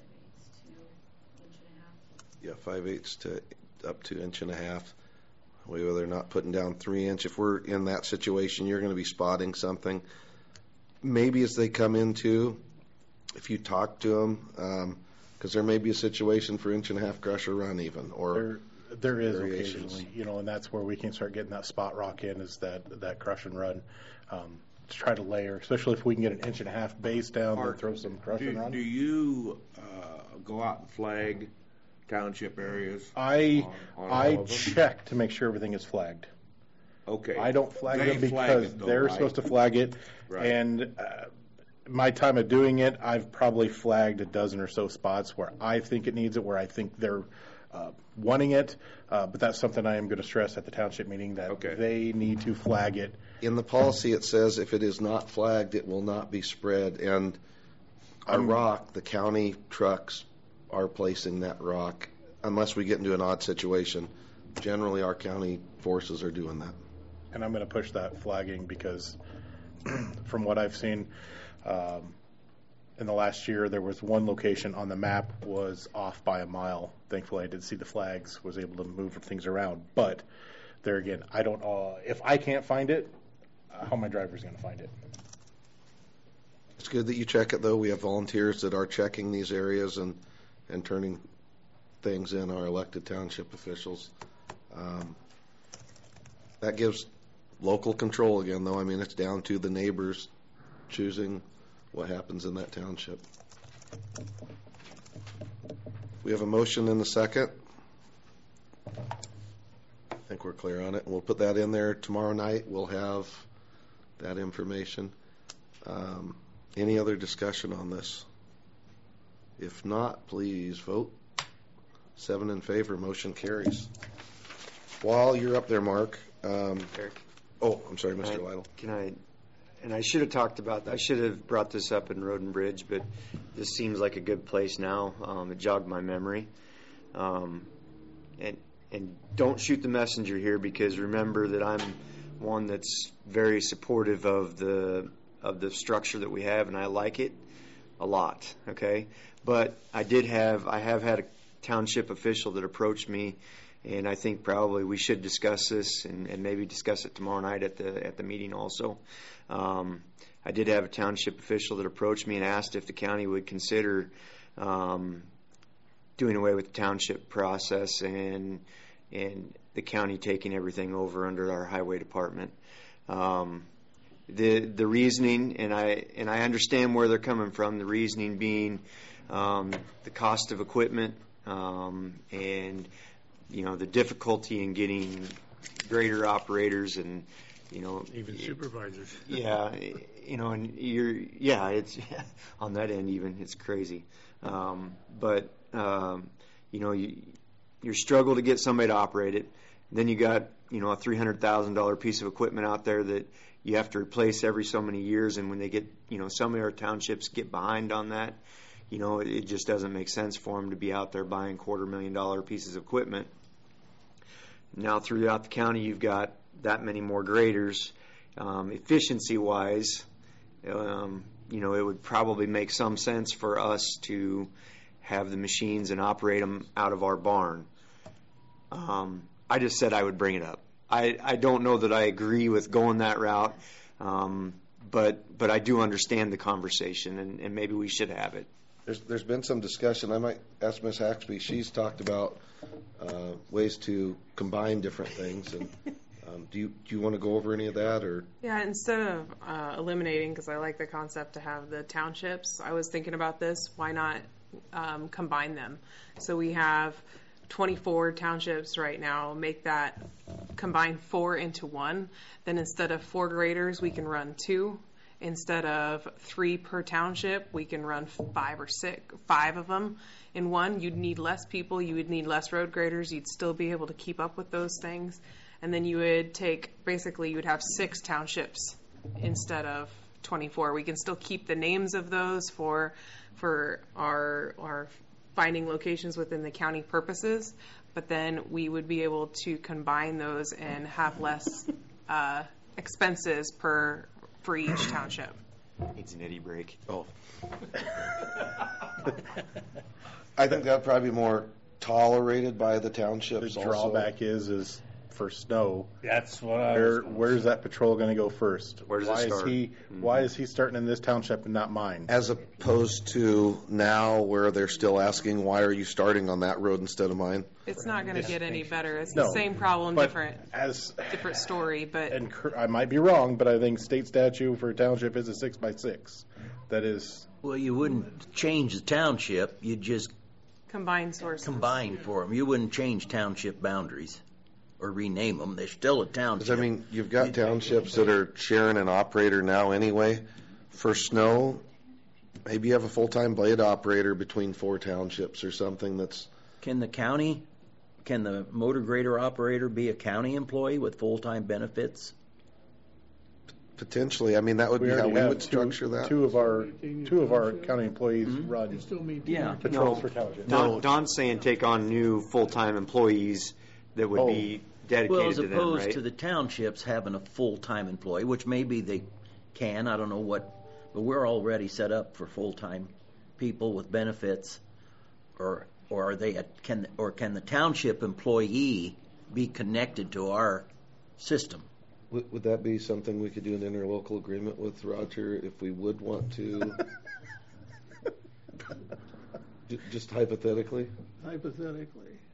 Yeah, five eighths to up to inch and a half. Whether they're not putting down three inch. If we're in that situation, you're going to be spotting something. Maybe as they come into, if you talk to them, because there may be a situation for inch and a half crusher run even, or There, there is variations. occasionally, you know, and that's where we can start getting that spot rock in, is that, that crush and run. Um, to try to layer, especially if we can get an inch and a half base down and Mark, throw some crush Do, and run. do you uh, go out and flag township areas? I, on- on I all of them? check to make sure everything is flagged. Okay. I don't flag They them flag because it though, they're right? supposed to flag it. Right. And uh, my time of doing it, I've probably flagged a dozen or so spots where I think it needs it, where I think they're uh, wanting it. Uh, but that's something I am going to stress at the township meeting, that Okay. they need to flag it. in the policy it says if it is not flagged, it will not be spread. And our Um, rock, the county trucks are placing that rock unless we get into an odd situation. Generally, our county forces are doing that. And I'm going to push that flagging because from what I've seen, um, in the last year, there was one location on the map was off by a mile. Thankfully, I did see the flags, was able to move things around. But there again, I don't, uh, if I can't find it, uh, how my driver's going to find it? It's good that you check it, though. We have volunteers that are checking these areas and, and turning things in, our elected township officials. Um, that gives local control again, though. I mean, it's down to the neighbors choosing what happens in that township. We have a motion in the second. I think we're clear on it. We'll put that in there tomorrow night. We'll have that information. Um, any other discussion on this? If not, please vote. Seven in favor, motion carries. While you're up there, Mark. Um, Eric. Oh, I'm sorry, Can Mister I- Lytle. Can I, and I should have talked about, I should have brought this up in Road and Bridge, but this seems like a good place now. Um, it jogged my memory. Um, and, and don't shoot the messenger here, because remember that I'm one that's very supportive of the, of the structure that we have, and I like it a lot, okay? But I did have, I have had a township official that approached me, and I think probably we should discuss this and, and maybe discuss it tomorrow night at the at the meeting also. Um, I did have a township official that approached me and asked if the county would consider um, doing away with the township process and and the county taking everything over under our highway department. Um, the the reasoning, and I and I understand where they're coming from. The reasoning being um, the cost of equipment um, and you know, the difficulty in getting grader operators and, you know, Even supervisors. yeah, you know, and you're, yeah, it's on that end even, it's crazy. Um, but, um, you know, you, you struggle to get somebody to operate it. Then you got, you know, a three hundred thousand dollars piece of equipment out there that you have to replace every so many years. And when they get, you know, some of our townships get behind on that, you know, it, it just doesn't make sense for them to be out there buying quarter million dollar pieces of equipment. Now, throughout the county, you've got that many more graders. Um, efficiency-wise, um, you know, it would probably make some sense for us to have the machines and operate them out of our barn. Um, I just said I would bring it up. I, I don't know that I agree with going that route, um, but but I do understand the conversation, and, and maybe we should have it. There's, there's been some discussion. I might ask Miz Haxby. She's talked about uh, ways to combine different things. And um, do you do you want to go over any of that, or? Yeah, instead of uh, eliminating, because I like the concept to have the townships, I was thinking about this. Why not um, combine them? So we have twenty-four townships right now. Make that combine four into one. Then instead of four graders, we can run two. Instead of three per township, we can run five or six, five of them in one. You'd need less people. You would need less road graders. You'd still be able to keep up with those things. And then you would take, basically, you would have six townships instead of twenty-four. We can still keep the names of those for for our our finding locations within the county purposes, but then we would be able to combine those and have less uh, expenses per for each township. Needs an eddy break. Oh. I think that'd probably be more tolerated by the townships. The also. drawback is, is for snow. That's what I Where, was gonna where's say. that patrol going to go first? Where does it why start? Is he, Mm-hmm. Why is he starting in this township and not mine? As opposed to now where they're still asking, why are you starting on that road instead of mine? It's not going to get any better. It's No, the same problem, but different as different story, but and cur- I might be wrong, but I think state statute for a township is a six by six. That is, Well, you wouldn't change the township, you'd just combined sources. combine for them. You wouldn't change township boundaries or rename them. They're still a township. Because, I mean, you've got townships that are sharing an operator now anyway. For snow, maybe you have a full-time blade operator between four townships or something that's... Can the county, can the motor grader operator be a county employee with full-time benefits? Potentially. I mean, that would we be how already we have would two, structure that. two of our two of our county employees run You still mean Yeah. patrols No. for townships. Don, Don's saying take on new full-time employees that would Oh. be dedicated Well, as to them, opposed right? to the townships having a full-time employee, which maybe they can, I don't know what, but we're already set up for full-time people with benefits, or or are they a, can or can the township employee be connected to our system? Would, would that be something we could do an interlocal agreement with Roger if we would want to? J- Just hypothetically? hypothetically.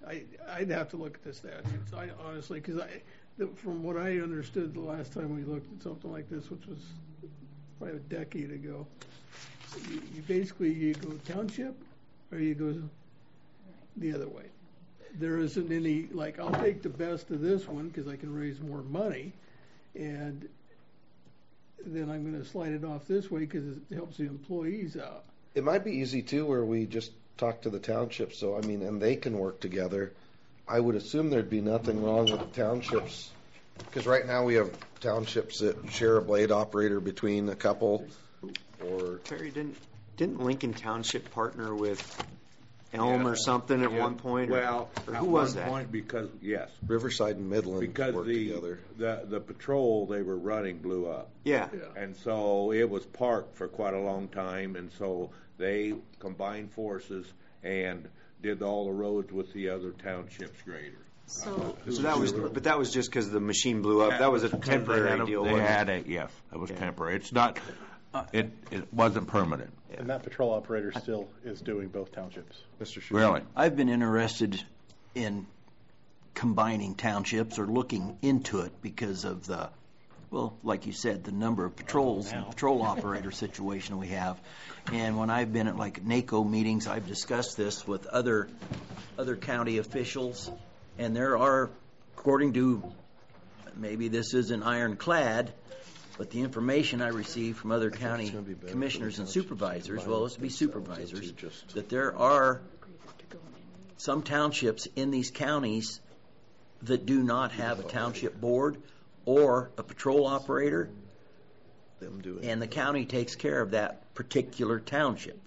I, I'd have to look at the statutes, I honestly, because I, the- from what I understood the last time we looked at something like this, which was probably a decade ago, you, you basically, you go township, or you go the other way. There isn't any, like, I'll take the best of this one, because I can raise more money, and then I'm gonna slide it off this way, because it helps the employees out. It might be easy too, where we just talk to the townships. So I mean, and they can work together. I would assume there'd be nothing wrong with the townships, because right now we have townships that share a blade operator between a couple. Or Terry, didn't didn't Lincoln Township partner with Elm Yeah. or something at Yeah. one point? Or- Well, or at who was one that? point, because, yes, Riverside and Midland because work the, together. the, the patrol they were running blew up. Yeah. Yeah. And so it was parked for quite a long time, and so they combined forces and did all the roads with the other townships greater. So, So that was, but that was just because the machine blew up. That was a Because they temporary had a- deal. They wasn't it? had a, yes, it was Yeah. temporary. It's not, it, it wasn't permanent. And that patrol operator still is doing both townships. Mister Schuster. Really? I've been interested in combining townships or looking into it because of the, well, like you said, the number of patrols and patrol operator situation we have. And when I've been at like NACO meetings, I've discussed this with other other county officials, and there are, according to, maybe this isn't ironclad, but the information I receive from other county commissioners and supervisors, well, let's be supervisors, that there are some townships in these counties that do not have a township board or a patrol operator, Them do it. and the county takes care of that particular township.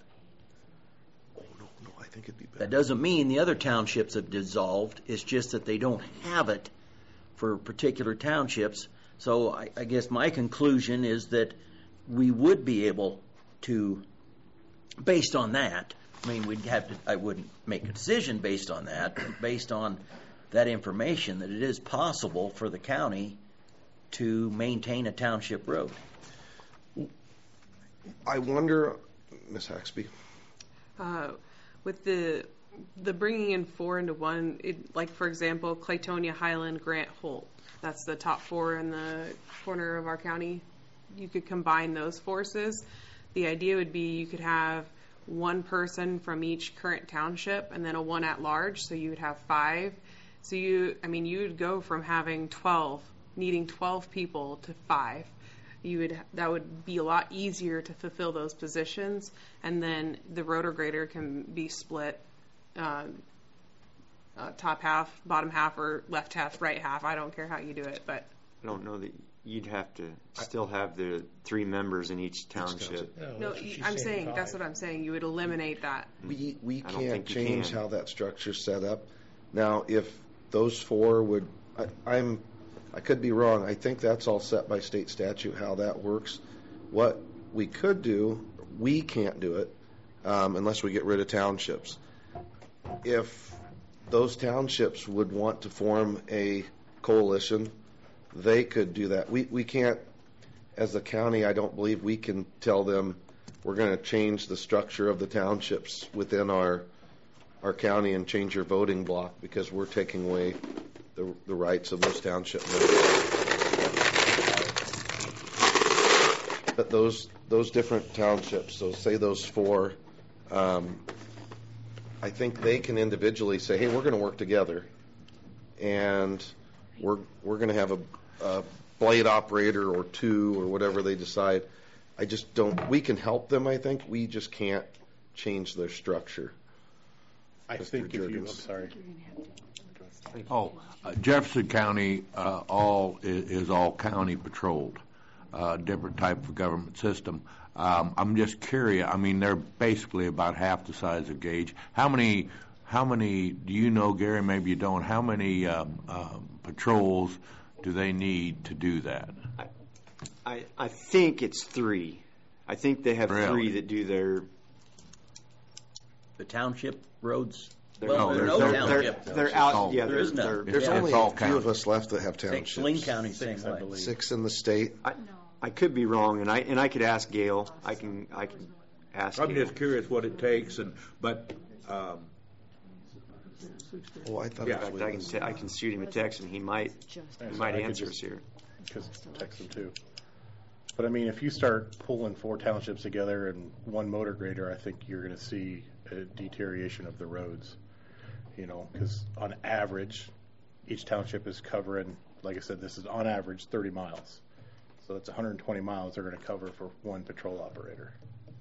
Oh no, no, I think it'd be better. That doesn't mean the other townships have dissolved. It's just that they don't have it for particular townships. So I, I guess my conclusion is that we would be able to, based on that, I mean, we'd have to, I wouldn't make a decision based on that, but based on that information, that it is possible for the county to maintain a township road. I wonder, Miss Haxby. uh, with the the bringing in four into one, it, like for example, Claytonia, Highland, Grant, Holt. That's the top four in the corner of our county. You could combine those forces. The idea would be you could have one person from each current township and then a one at large, so you would have five. So you, I mean, you would go from having twelve, needing twelve people to five. You would, that would be a lot easier to fulfill those positions, and then the rotor grader can be split, uh, uh, top half, bottom half, or left half, right half. I don't care how you do it, but I don't know that you'd have to still have the three members in each township. no, I'm saying that's what I'm saying. You would eliminate that. We we I don't can't think you change can. how that structure's set up. Now, if those four would, I, I'm, I could be wrong. I think that's all set by state statute how that works. What we could do, we can't do it um, unless we get rid of townships. If those townships would want to form a coalition, they could do that. We we can't, as a county, I don't believe we can tell them we're going to change the structure of the townships within our our county and change your voting block because we're taking away the the rights of those township members. But those those different townships, so say those four, um, I think they can individually say, hey, we're going to work together, and we're we're going to have a, a blade operator or two or whatever they decide. I just don't. We can help them. I think we just can't change their structure. I Mister think if you, I'm Juergens. sorry. Oh, uh, Jefferson County, uh, all is, is all county patrolled, uh, different type of government system. Um, I'm just curious. I mean, they're basically about half the size of Gage. How many? How many? Do you know, Gary? Maybe you don't. How many um, um, patrols do they need to do that? I, I think it's three. I think they have Really? three that do their. The township roads? They're, Well, No, there's they're- no they're- township. They're out. Oh, Yeah, there they're, is none. they're- There's Yeah, only it's all a few county. of us left that have Six, townships. Saline County, same Six, I way. believe. Six in the state. I, I could be wrong, and I and I could ask Gail. I can I can ask. I'm Gail. just curious what it takes, and but um, Oh, I thought In it fact, was. I can, te- I can shoot him a text and he might, he might I could answer just- us here. Because text them too. But I mean, if you start pulling four townships together and one motor grader, I think you're going to see a deterioration of the roads. You know, because on average, each township is covering, like I said, this is on average thirty miles. So that's one hundred twenty miles they're going to cover for one patrol operator.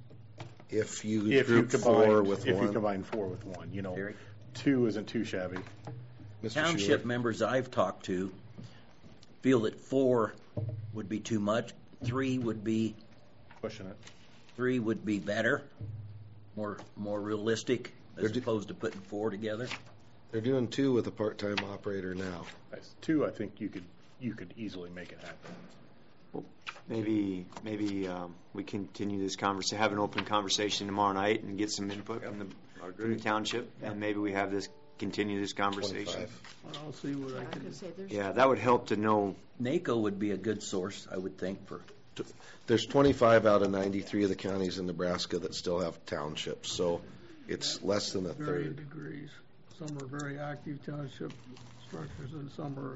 If you If you group four combine, with if one. you combine four with one, you know, Eric? two isn't too shabby. Mister Township Schuler? members I've talked to feel that four would be too much, three would be, Pushing it. three would be better, more, more realistic, as They're d- opposed to putting four together. They're doing two with a part-time operator now. Nice. Two, I think you could you could easily make it happen. Maybe, maybe um, we continue this conversation, have an open conversation tomorrow night and get some input from the, from the township, and maybe we have this, continue this conversation. twenty-five. I'll see what I can do. Yeah, that would help to know. NACO would be a good source, I would think, for, There's twenty-five out of ninety-three of the counties in Nebraska that still have townships, so it's less than a Varying third. degrees. Some are very active township structures and some are,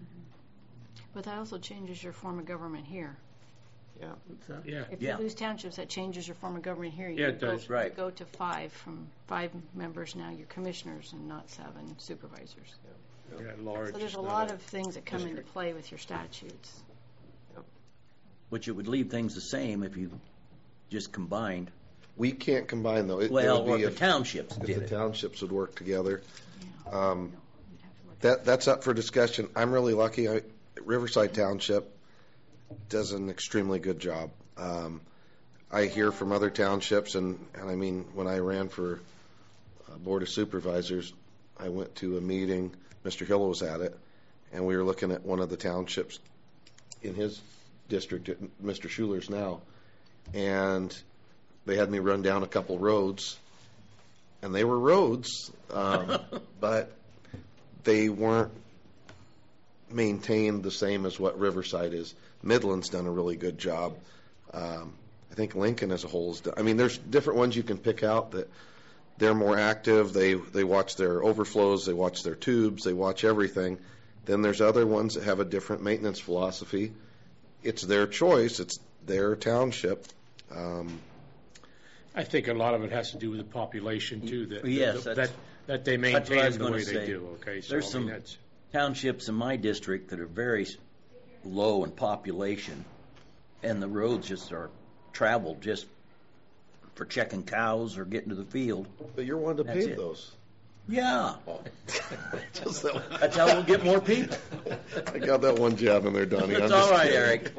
But that also changes your form of government here. Yeah. what's that? Yeah. If Yeah. you lose townships, that changes your form of government here. Yeah, You it go- does. Right. You go to five, from five members now, you're commissioners and not seven supervisors. Yeah, large. So there's a lot of things that come into play with your statutes. which it would leave things the same if you just combined. We can't combine though. It- it Well, would or be if the townships If did the it. townships would work together. Um, That, that's up for discussion. I'm really lucky. I, Riverside Township does an extremely good job. Um, I hear from other townships, and, and I mean, when I ran for uh, Board of Supervisors, I went to a meeting, Mister Hill was at it, and we were looking at one of the townships in his district, at Mister Schuler's now, and they had me run down a couple roads, and they were roads, um, but they weren't maintained the same as what Riverside is. Midland's done a really good job. Um, I think Lincoln as a whole is done. I mean, there's different ones you can pick out that they're more active. They they watch their overflows, they watch their tubes, they watch everything. Then there's other ones that have a different maintenance philosophy. It's their choice. It's their township. Um, I think a lot of it has to do with the population too. That Yes, that that's- that, that they That's what I maintain was the gonna way say. they do. Okay, so There's I mean, some that's townships in my district that are very s- low in population, and the roads just are traveled just for checking cows or getting to the field. but you're one to That's pave it. those. Yeah, Just that- that's how we'll get more people. I got that one jab in there, Donnie. It's I'm all just right, kidding. Eric.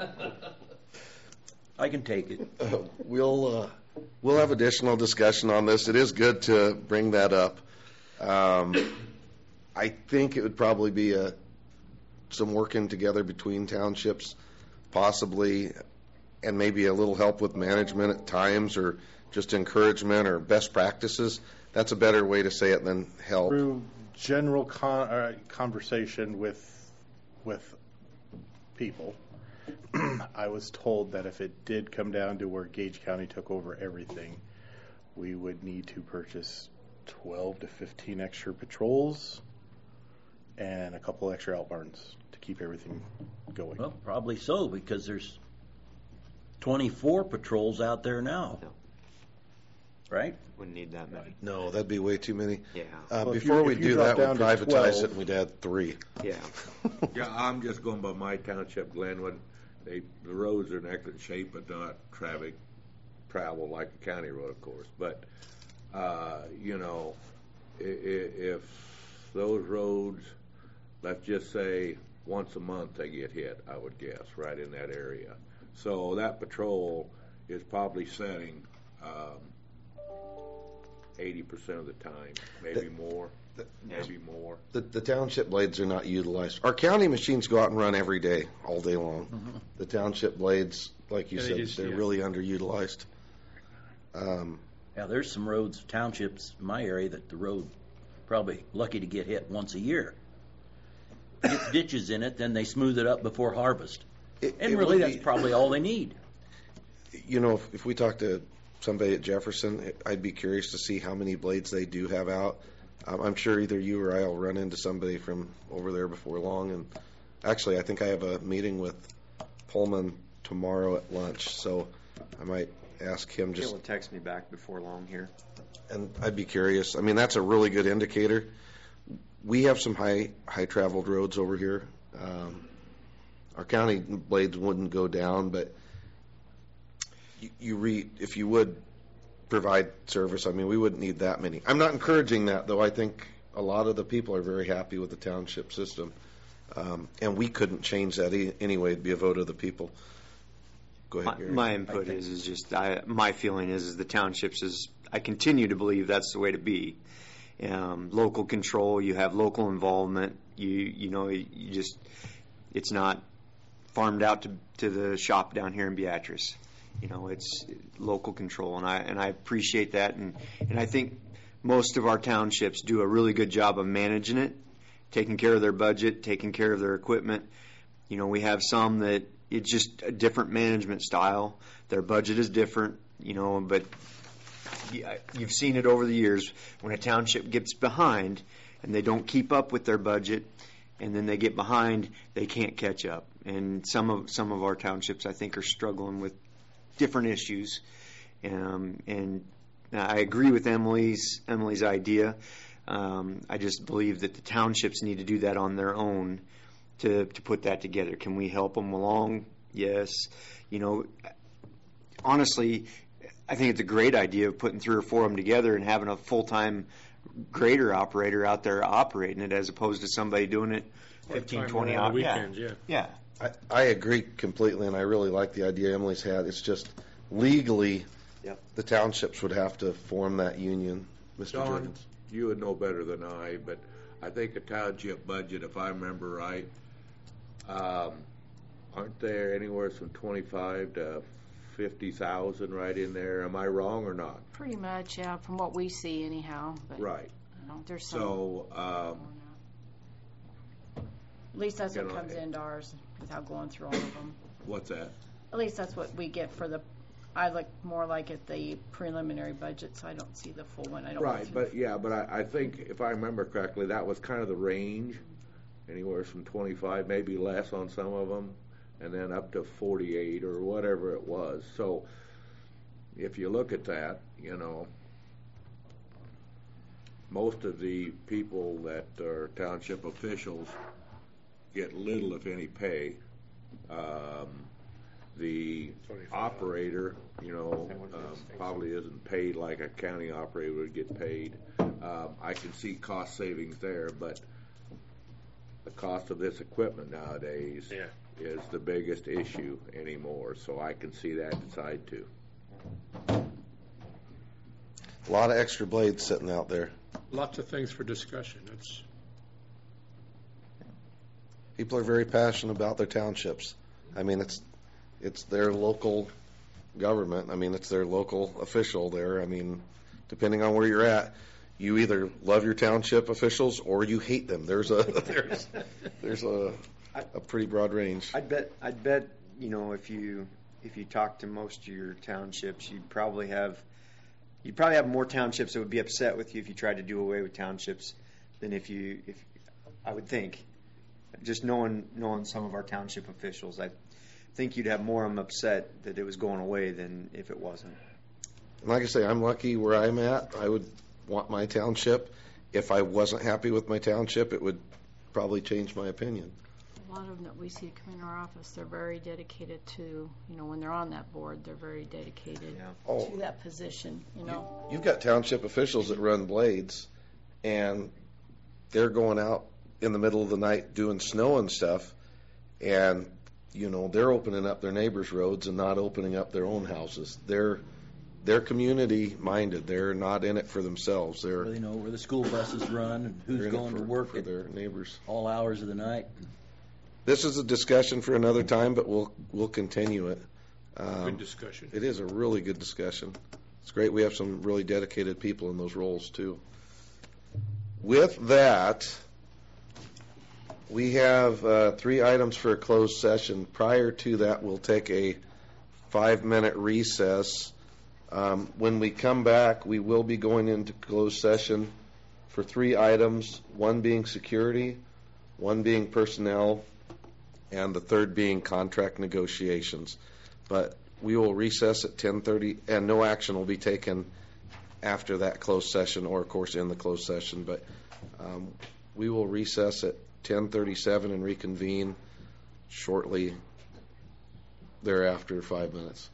I can take it. Uh, we'll uh, we'll have additional discussion on this. It is good to bring that up. Um, I think it would probably be a some working together between townships, possibly, and maybe a little help with management at times, or just encouragement or best practices. That's a better way to say it than help. Through general con- uh, conversation with with people, I was told that if it did come down to where Gage County took over everything, we would need to purchase twelve to fifteen extra patrols and a couple extra out barns to keep everything going. Well, probably so, because there's twenty-four patrols out there now. Yeah. Right? Wouldn't need that many. No, that'd be way too many. Yeah. Uh, Well, if before you- we if you do drop that, we'll down to privatize twelve it, and we'd add three. Yeah. Yeah, I'm just going by my township, Glenwood. They, the roads are in excellent shape, but not traffic travel like a county road, of course. But, uh, you know, i- i- if those roads, let's just say once a month they get hit, I would guess, right in that area. So that patrol is probably setting um, eighty percent of the time, maybe more, maybe more. The, the township blades are not utilized. Our county machines go out and run every day, all day long. Mhm. The township blades, like you Yeah, they said, just- they're yeah. really underutilized. Um, Yeah, there's some roads, townships in my area that the road probably lucky to get hit once a year. Get ditches in it, then they smooth it up before harvest. it- And it really, would that's be- probably all they need. You know, if, if we talk to somebody at Jefferson, I'd be curious to see how many blades they do have out. Um, I'm sure either you or I will run into somebody from over there before long. And actually, I think I have a meeting with Pullman tomorrow at lunch, so I might ask him just. He'll text me back before long here. And I'd be curious. I mean, that's a really good indicator. We have some high high traveled roads over here. Um, our county blades wouldn't go down, but you, you read if you would provide service. I mean, we wouldn't need that many. I'm not encouraging that, though. I think a lot of the people are very happy with the township system, um, and we couldn't change that e- anyway. It'd be a vote of the people. Go ahead, My, Gary. my input is is just I, my feeling is is the townships is I continue to believe that's the way to be. Um, local control, you have local involvement. You you know you just it's not farmed out to to the shop down here in Beatrice. You know, it's local control, and I and I appreciate that, and and I think most of our townships do a really good job of managing it, taking care of their budget, taking care of their equipment. You know, we have some that it's just a different management style. Their budget is different, you know, but you've seen it over the years when a township gets behind and they don't keep up with their budget, and then they get behind, they can't catch up. And some of some of our townships, I think, are struggling with different issues. Um, and I agree with Emily's Emily's idea. Um, I just believe that the townships need to do that on their own to to put that together. Can we help them along? Yes. You know, honestly, I think it's a great idea of putting three or four of them together and having a full-time grader operator out there operating it as opposed to somebody doing it fifteen, twenty hours. Weekends, yeah. Yeah. I, I agree completely, and I really like the idea Emily's had. It's just legally, yep. the townships would have to form that union, Mister Don, Jordan. you would know better than I, but I think a township budget, if I remember right, um, aren't there anywhere from twenty-five to fifty thousand right in there? Am I wrong or not? Pretty much, yeah, from what we see anyhow. But, right. You know, there's some. So, um, at least that's what you know, comes into ours without going through all of them. What's that? At least that's what we get for the. I look more like at the preliminary budget, so I don't see the full one. I don't. Right, but yeah, but I, I think if I remember correctly, that was kind of the range, anywhere from twenty-five, maybe less on some of them, and then up to forty-eight or whatever it was. So if you look at that, you know, most of the people that are township officials get little, if any, pay. Um, the operator, you know, um, probably isn't paid like a county operator would get paid. Um, I can see cost savings there, but the cost of this equipment nowadays yeah. is the biggest issue anymore, so I can see that side too. A lot of extra blades sitting out there. Lots of things for discussion. It's People are very passionate about their townships. I mean, it's it's their local government. I mean, it's their local official there. I mean, depending on where you're at, you either love your township officials or you hate them. There's a there's there's a a pretty broad range. I'd bet I'd bet you know if you if you talk to most of your townships, you'd probably have you'd probably have more townships that would be upset with you if you tried to do away with townships than if you if I would think. Just knowing knowing some of our township officials, I think you'd have more of them upset that it was going away than if it wasn't. And like I say, I'm lucky where I'm at. I would want my township. If I wasn't happy with my township, it would probably change my opinion. A lot of them that we see come in our office, they're very dedicated to, you know, when they're on that board, they're very dedicated yeah. oh, to that position, you know. You, you've got township officials that run blades, and they're going out in the middle of the night doing snow and stuff, and you know they're opening up their neighbors' roads and not opening up their own houses. They're they're community minded. They're not in it for themselves. They're They know where the school buses run and who's going for, to work for at their neighbors all hours of the night. This is a discussion for another time, but we'll we'll continue it. Um, good discussion. It is a really good discussion. It's great we have some really dedicated people in those roles too. With that, we have uh, three items for a closed session. Prior to that, we'll take a five-minute recess. Um, when we come back, we will be going into closed session for three items, one being security, one being personnel, and the third being contract negotiations. But we will recess at ten thirty, and no action will be taken after that closed session, or of course in the closed session. But um, we will recess at ten thirty-seven and reconvene shortly thereafter, five minutes.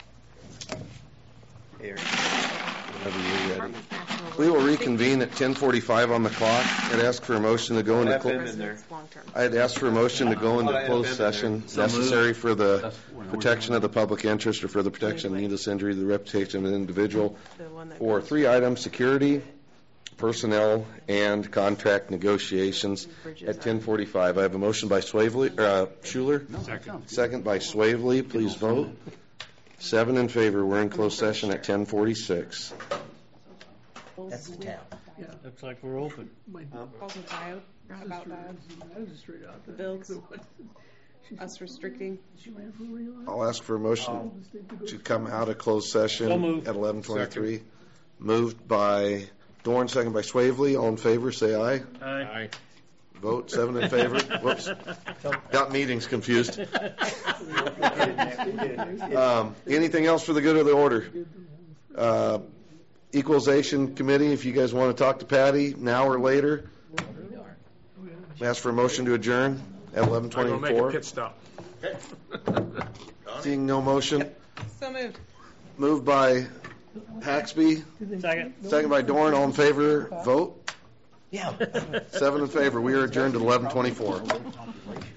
Whenever you're ready. We will reconvene at ten forty-five on the clock. I'd ask for a motion to go into closed. I'd ask for a motion to go into closed session necessary for the protection of the public interest or for the protection of needless injury to the reputation of an individual for three items: security, personnel, and contract negotiations at ten forty-five. I have a motion by Swavely, uh, Schuler. Second. Second by Swavely. Please vote. Seven in favor. We're in closed session at ten forty-six. That's the town. Looks like we're open. Also tired about that. Magistrate out The there. bills, us restricting. I'll ask for a motion to come out of closed So session moved. at eleven twenty-three. Moved by Dorn, second by Swavely. All in favor, say aye. Aye. Vote, seven in favor. Whoops. Got meetings confused. Um, anything else for the good of the order? Uh, Equalization Committee, if you guys want to talk to Patty now or later. Ask for a motion to adjourn at eleven I'm going to make a twenty-four. pit stop. Seeing no motion. So moved. Moved by Haxby, Second. second by Dorn. All in favor, vote. Yeah. Seven in favor. We are adjourned at eleven twenty-four.